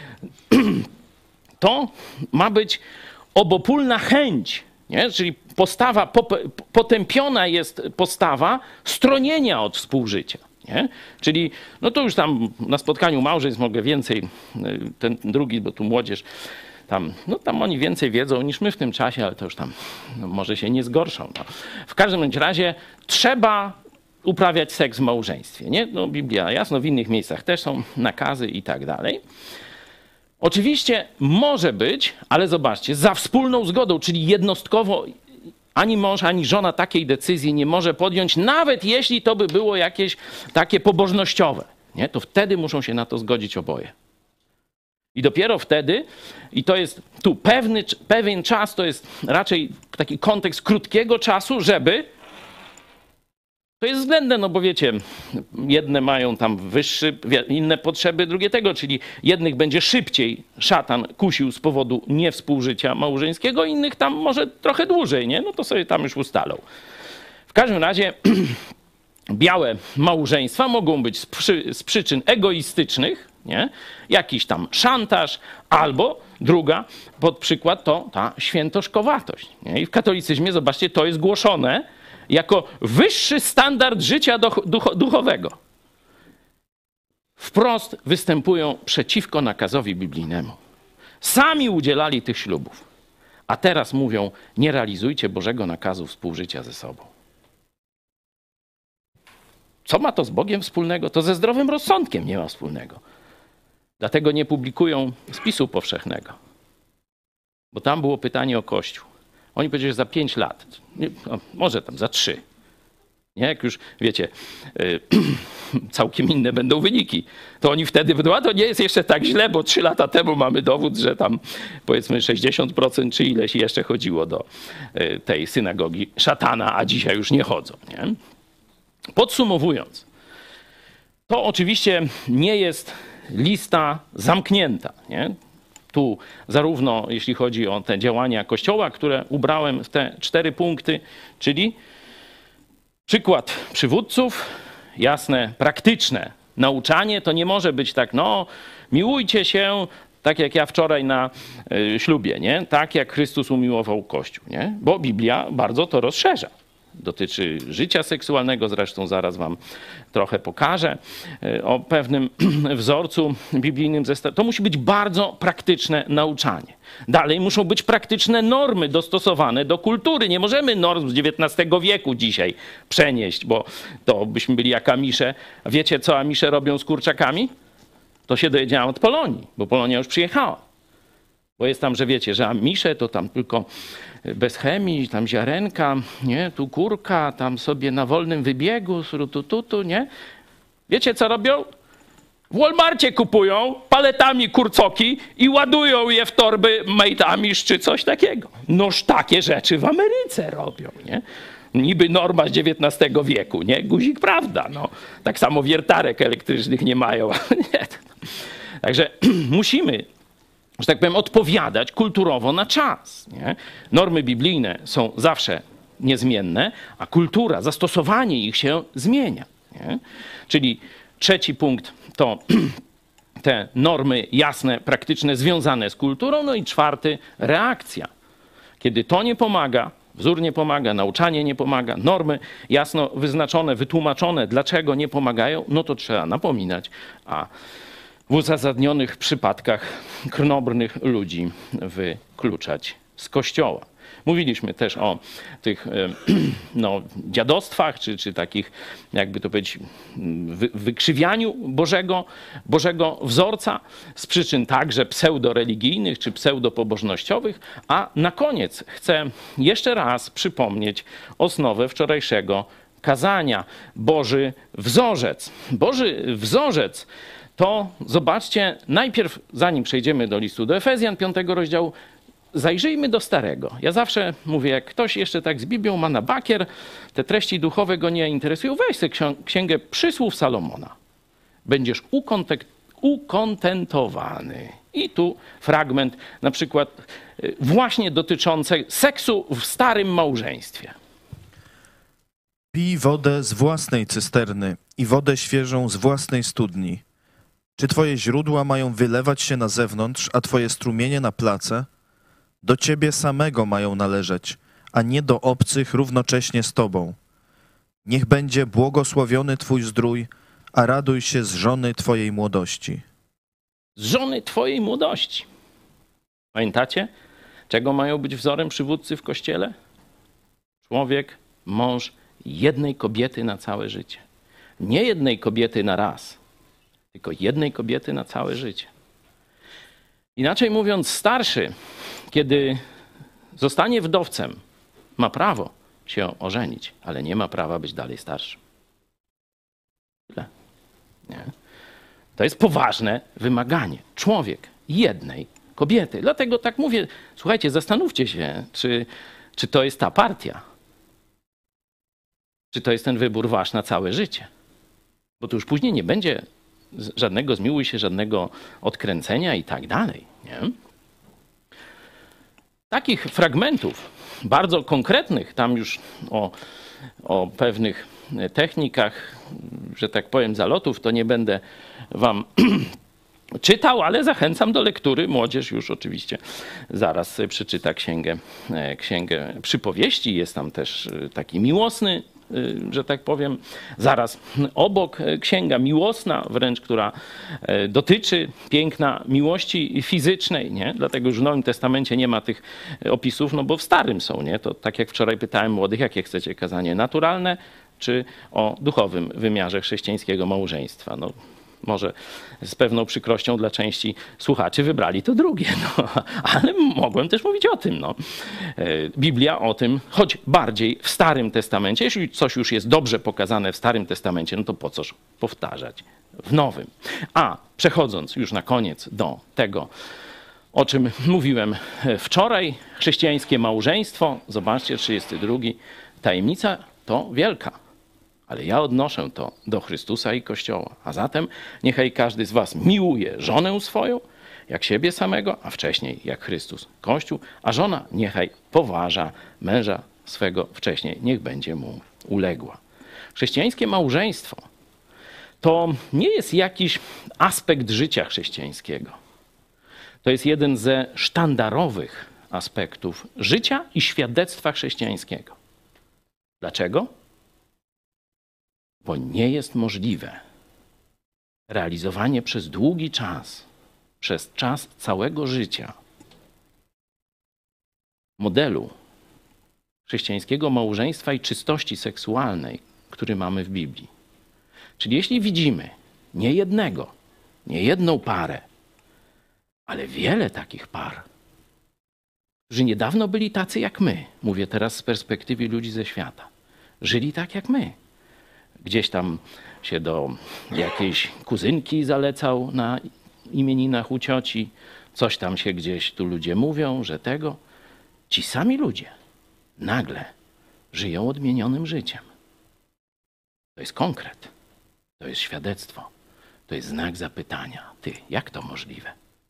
To ma być obopólna chęć, nie? Czyli postawa, potępiona jest postawa stronienia od współżycia. Nie? Czyli, no to już tam na spotkaniu małżeństw mogę więcej, ten drugi, bo tu młodzież, tam, no tam oni więcej wiedzą niż my w tym czasie, ale to już tam no, może się nie zgorszą. No. W każdym bądź razie trzeba uprawiać seks w małżeństwie. Nie? No, Biblia jasno, w innych miejscach też są nakazy i tak dalej. Oczywiście może być, ale zobaczcie, za wspólną zgodą, czyli jednostkowo ani mąż, ani żona takiej decyzji nie może podjąć, nawet jeśli to by było jakieś takie pobożnościowe. Nie? To wtedy muszą się na to zgodzić oboje. I dopiero wtedy, i to jest tu pewny, pewien czas, to jest raczej taki kontekst krótkiego czasu, żeby... To jest względne, no bo wiecie, jedne mają tam wyższe, inne potrzeby, drugie tego, czyli jednych będzie szybciej szatan kusił z powodu niewspółżycia małżeńskiego, innych tam może trochę dłużej, nie? No to sobie tam już ustalą. W każdym razie białe małżeństwa mogą być z, przy, z przyczyn egoistycznych, nie? Jakiś tam szantaż, albo druga, pod przykład to ta świętoszkowatość. Nie? I w katolicyzmie, zobaczcie, to jest głoszone jako wyższy standard życia duchowego. Wprost występują przeciwko nakazowi biblijnemu. Sami udzielali tych ślubów, a teraz mówią, nie realizujcie Bożego nakazu współżycia ze sobą. Co ma to z Bogiem wspólnego? To ze zdrowym rozsądkiem nie ma wspólnego. Dlatego nie publikują spisu powszechnego. Bo tam było pytanie o Kościół. Oni powiedzieli, że za pięć lat, no, może tam za trzy. Nie? Jak już, wiecie, yy, całkiem inne będą wyniki, to oni wtedy będą, a to nie jest jeszcze tak źle, bo trzy lata temu mamy dowód, że tam powiedzmy sześćdziesiąt procent czy ileś jeszcze chodziło do yy, tej synagogi szatana, a dzisiaj już nie chodzą. Nie? Podsumowując, to oczywiście nie jest lista zamknięta. Nie? Tu zarówno jeśli chodzi o te działania Kościoła, które ubrałem w te cztery punkty, czyli przykład przywódców, jasne, praktyczne nauczanie, to nie może być tak, no miłujcie się, tak jak ja wczoraj na y, ślubie, nie? Tak jak Chrystus umiłował Kościół, nie? Bo Biblia bardzo to rozszerza. dotyczy życia seksualnego, zresztą zaraz wam trochę pokażę o pewnym wzorcu biblijnym. To musi być bardzo praktyczne nauczanie. Dalej muszą być praktyczne normy dostosowane do kultury. Nie możemy norm z dziewiętnastego wieku dzisiaj przenieść, bo to byśmy byli jak Amisze. Wiecie, co Amisze robią z kurczakami? To się dowiedziałem od Polonii, bo Polonia już przyjechała. Bo jest tam, że wiecie, że Amisze to tam tylko bez chemii, tam ziarenka, nie, tu kurka, tam sobie na wolnym wybiegu, tu, nie. Wiecie, co robią? W Walmarcie kupują paletami kurcoki i ładują je w torby Made Amish czy coś takiego. Noż takie rzeczy w Ameryce robią, nie? Niby norma z dziewiętnastego wieku, nie? Guzik prawda, no. Tak samo wiertarek elektrycznych nie mają. Nie. Także musimy, że tak powiem, odpowiadać kulturowo na czas, nie? Normy biblijne są zawsze niezmienne, a kultura, zastosowanie ich się zmienia, nie? Czyli trzeci punkt to te normy jasne, praktyczne, związane z kulturą. No i czwarty, reakcja. Kiedy to nie pomaga, wzór nie pomaga, nauczanie nie pomaga, normy jasno wyznaczone, wytłumaczone, dlaczego nie pomagają, no to trzeba napominać, a w uzasadnionych przypadkach krnąbrnych ludzi wykluczać z kościoła. Mówiliśmy też o tych no, dziadostwach, czy, czy takich, jakby to powiedzieć, wy, wykrzywianiu Bożego, Bożego wzorca z przyczyn także pseudoreligijnych czy pseudopobożnościowych. A na koniec chcę jeszcze raz przypomnieć osnowę wczorajszego kazania. Boży wzorzec. Boży wzorzec to, zobaczcie, najpierw, zanim przejdziemy do listu do Efezjan, piątego rozdziału, zajrzyjmy do Starego. Ja zawsze mówię, jak ktoś jeszcze tak z Biblią ma na bakier, te treści duchowe go nie interesują, weź sobie księgę Przysłów Salomona. Będziesz ukontentowany. I tu fragment na przykład właśnie dotyczący seksu w starym małżeństwie. Pij wodę z własnej cysterny i wodę świeżą z własnej studni. Czy twoje źródła mają wylewać się na zewnątrz, a twoje strumienie na place? Do ciebie samego mają należeć, a nie do obcych równocześnie z tobą. Niech będzie błogosławiony twój zdrój, a raduj się z żony twojej młodości. Z żony twojej młodości. Pamiętacie, czego mają być wzorem przywódcy w Kościele? Człowiek, mąż jednej kobiety na całe życie. Nie jednej kobiety na raz, tylko jednej kobiety na całe życie. Inaczej mówiąc, starszy, kiedy zostanie wdowcem, ma prawo się ożenić, ale nie ma prawa być dalej starszym. Tyle. Nie? To jest poważne wymaganie. Człowiek jednej kobiety. Dlatego tak mówię, słuchajcie, zastanówcie się, czy, czy to jest ta partia. Czy to jest ten wybór wasz na całe życie. Bo to już później nie będzie żadnego zmiłuj się, żadnego odkręcenia i tak dalej. Nie? Takich fragmentów bardzo konkretnych, tam już o, o pewnych technikach, że tak powiem, zalotów, to nie będę wam czytał, ale zachęcam do lektury. Młodzież już oczywiście zaraz przeczyta księgę, księgę przypowieści. Jest tam też taki miłosny, że tak powiem, zaraz obok księga miłosna, wręcz która dotyczy piękna miłości fizycznej, nie? Dlatego już w Nowym Testamencie nie ma tych opisów, no bo w Starym są, nie? To tak jak wczoraj pytałem młodych, jakie chcecie kazanie, naturalne czy o duchowym wymiarze chrześcijańskiego małżeństwa? No, może z pewną przykrością dla części słuchaczy wybrali to drugie, no, ale mogłem też mówić o tym. No. Biblia o tym, choć bardziej w Starym Testamencie, jeśli coś już jest dobrze pokazane w Starym Testamencie, no to po coż powtarzać w Nowym. A przechodząc już na koniec do tego, o czym mówiłem wczoraj, chrześcijańskie małżeństwo, zobaczcie, trzydziesty drugi, tajemnica to wielka. Ale ja odnoszę to do Chrystusa i Kościoła. A zatem niechaj każdy z was miłuje żonę swoją, jak siebie samego, a wcześniej jak Chrystus Kościół, a żona niechaj poważa męża swego wcześniej, niech będzie mu uległa. Chrześcijańskie małżeństwo to nie jest jakiś aspekt życia chrześcijańskiego. To jest jeden ze sztandarowych aspektów życia i świadectwa chrześcijańskiego. Dlaczego? Bo nie jest możliwe realizowanie przez długi czas, przez czas całego życia modelu chrześcijańskiego małżeństwa i czystości seksualnej, który mamy w Biblii. Czyli jeśli widzimy nie jednego, nie jedną parę, ale wiele takich par, którzy niedawno byli tacy jak my, mówię teraz z perspektywy ludzi ze świata, żyli tak jak my. Gdzieś tam się do jakiejś kuzynki zalecał na imieninach u cioci, coś tam się gdzieś tu ludzie mówią, że tego. Ci sami ludzie nagle żyją odmienionym życiem. To jest konkret, to jest świadectwo, to jest znak zapytania. Ty, jak to możliwe?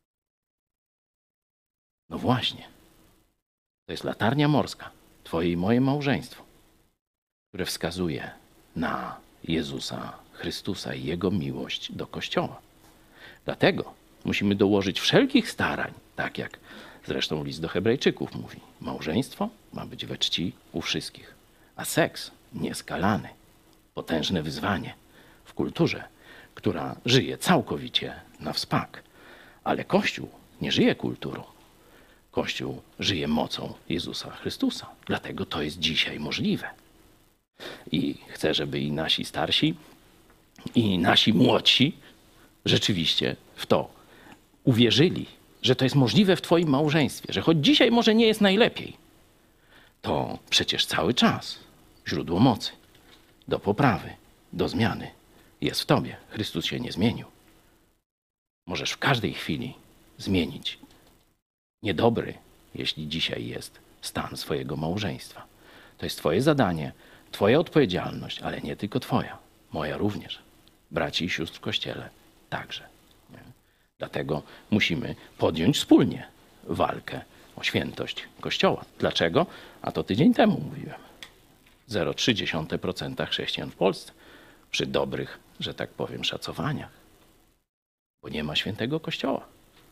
No właśnie, to jest latarnia morska, twoje i moje małżeństwo, które wskazuje na Jezusa Chrystusa i Jego miłość do Kościoła. Dlatego musimy dołożyć wszelkich starań, tak jak zresztą list do Hebrajczyków mówi. Małżeństwo ma być we czci u wszystkich, a seks nieskalany. Potężne wyzwanie w kulturze, która żyje całkowicie na wspak. Ale Kościół nie żyje kulturą. Kościół żyje mocą Jezusa Chrystusa. Dlatego to jest dzisiaj możliwe. I chcę, żeby i nasi starsi, i nasi młodsi rzeczywiście w to uwierzyli, że to jest możliwe w twoim małżeństwie, że choć dzisiaj może nie jest najlepiej, to przecież cały czas źródło mocy do poprawy, do zmiany jest w tobie. Chrystus się nie zmienił. Możesz w każdej chwili zmienić niedobry, jeśli dzisiaj jest stan swojego małżeństwa. To jest twoje zadanie, twoja odpowiedzialność, ale nie tylko twoja, moja również. Braci i sióstr w Kościele także. Nie? Dlatego musimy podjąć wspólnie walkę o świętość Kościoła. Dlaczego? A to tydzień temu mówiłem. zero przecinek trzy procent chrześcijan w Polsce przy dobrych, że tak powiem, szacowaniach. Bo nie ma świętego Kościoła.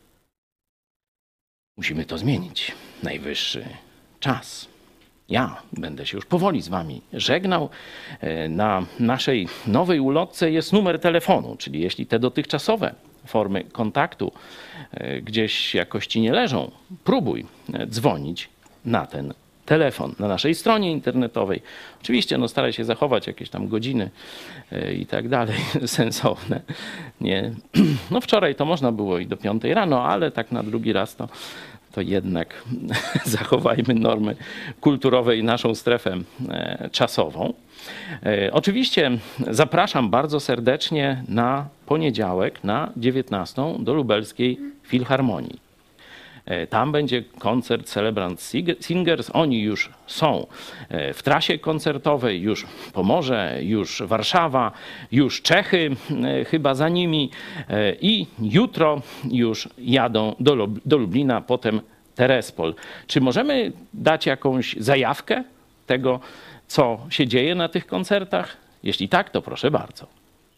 Musimy to zmienić. Najwyższy czas. Ja będę się już powoli z wami żegnał. Na naszej nowej ulotce jest numer telefonu, czyli jeśli te dotychczasowe formy kontaktu gdzieś jakoś ci nie leżą, próbuj dzwonić na ten telefon na naszej stronie internetowej. Oczywiście no, staraj się zachować jakieś tam godziny i tak dalej sensowne. Nie. No wczoraj to można było i do piątej rano, ale tak na drugi raz to to jednak zachowajmy normy kulturowe i naszą strefę czasową. Oczywiście zapraszam bardzo serdecznie na poniedziałek na dziewiętnastą do Lubelskiej Filharmonii. Tam będzie koncert Celebrant Singers. Oni już są w trasie koncertowej, już Pomorze, już Warszawa, już Czechy chyba za nimi i jutro już jadą do, do Lublina, potem Terespol. Czy możemy dać jakąś zajawkę tego, co się dzieje na tych koncertach? Jeśli tak, to proszę bardzo.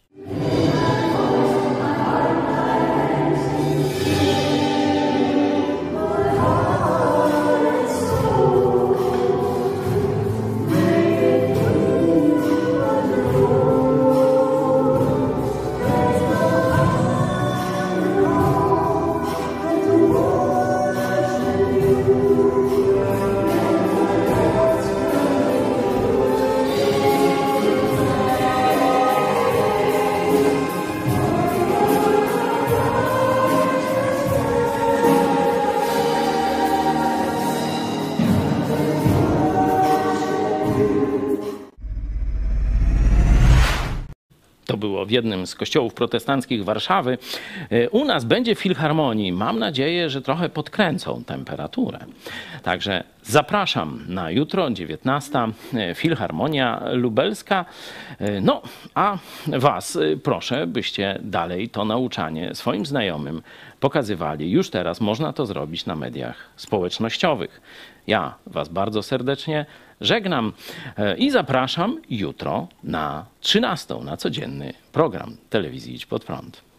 To było w jednym z kościołów protestanckich Warszawy. U nas będzie w Filharmonii. Mam nadzieję, że trochę podkręcą temperaturę. Także zapraszam na jutro, dziewiętnasta, Filharmonia Lubelska. No, a was proszę, byście dalej to nauczanie swoim znajomym pokazywali. Już teraz można to zrobić na mediach społecznościowych. Ja was bardzo serdecznie żegnam i zapraszam jutro na trzynastą, na codzienny program telewizji Idź Pod Prąd.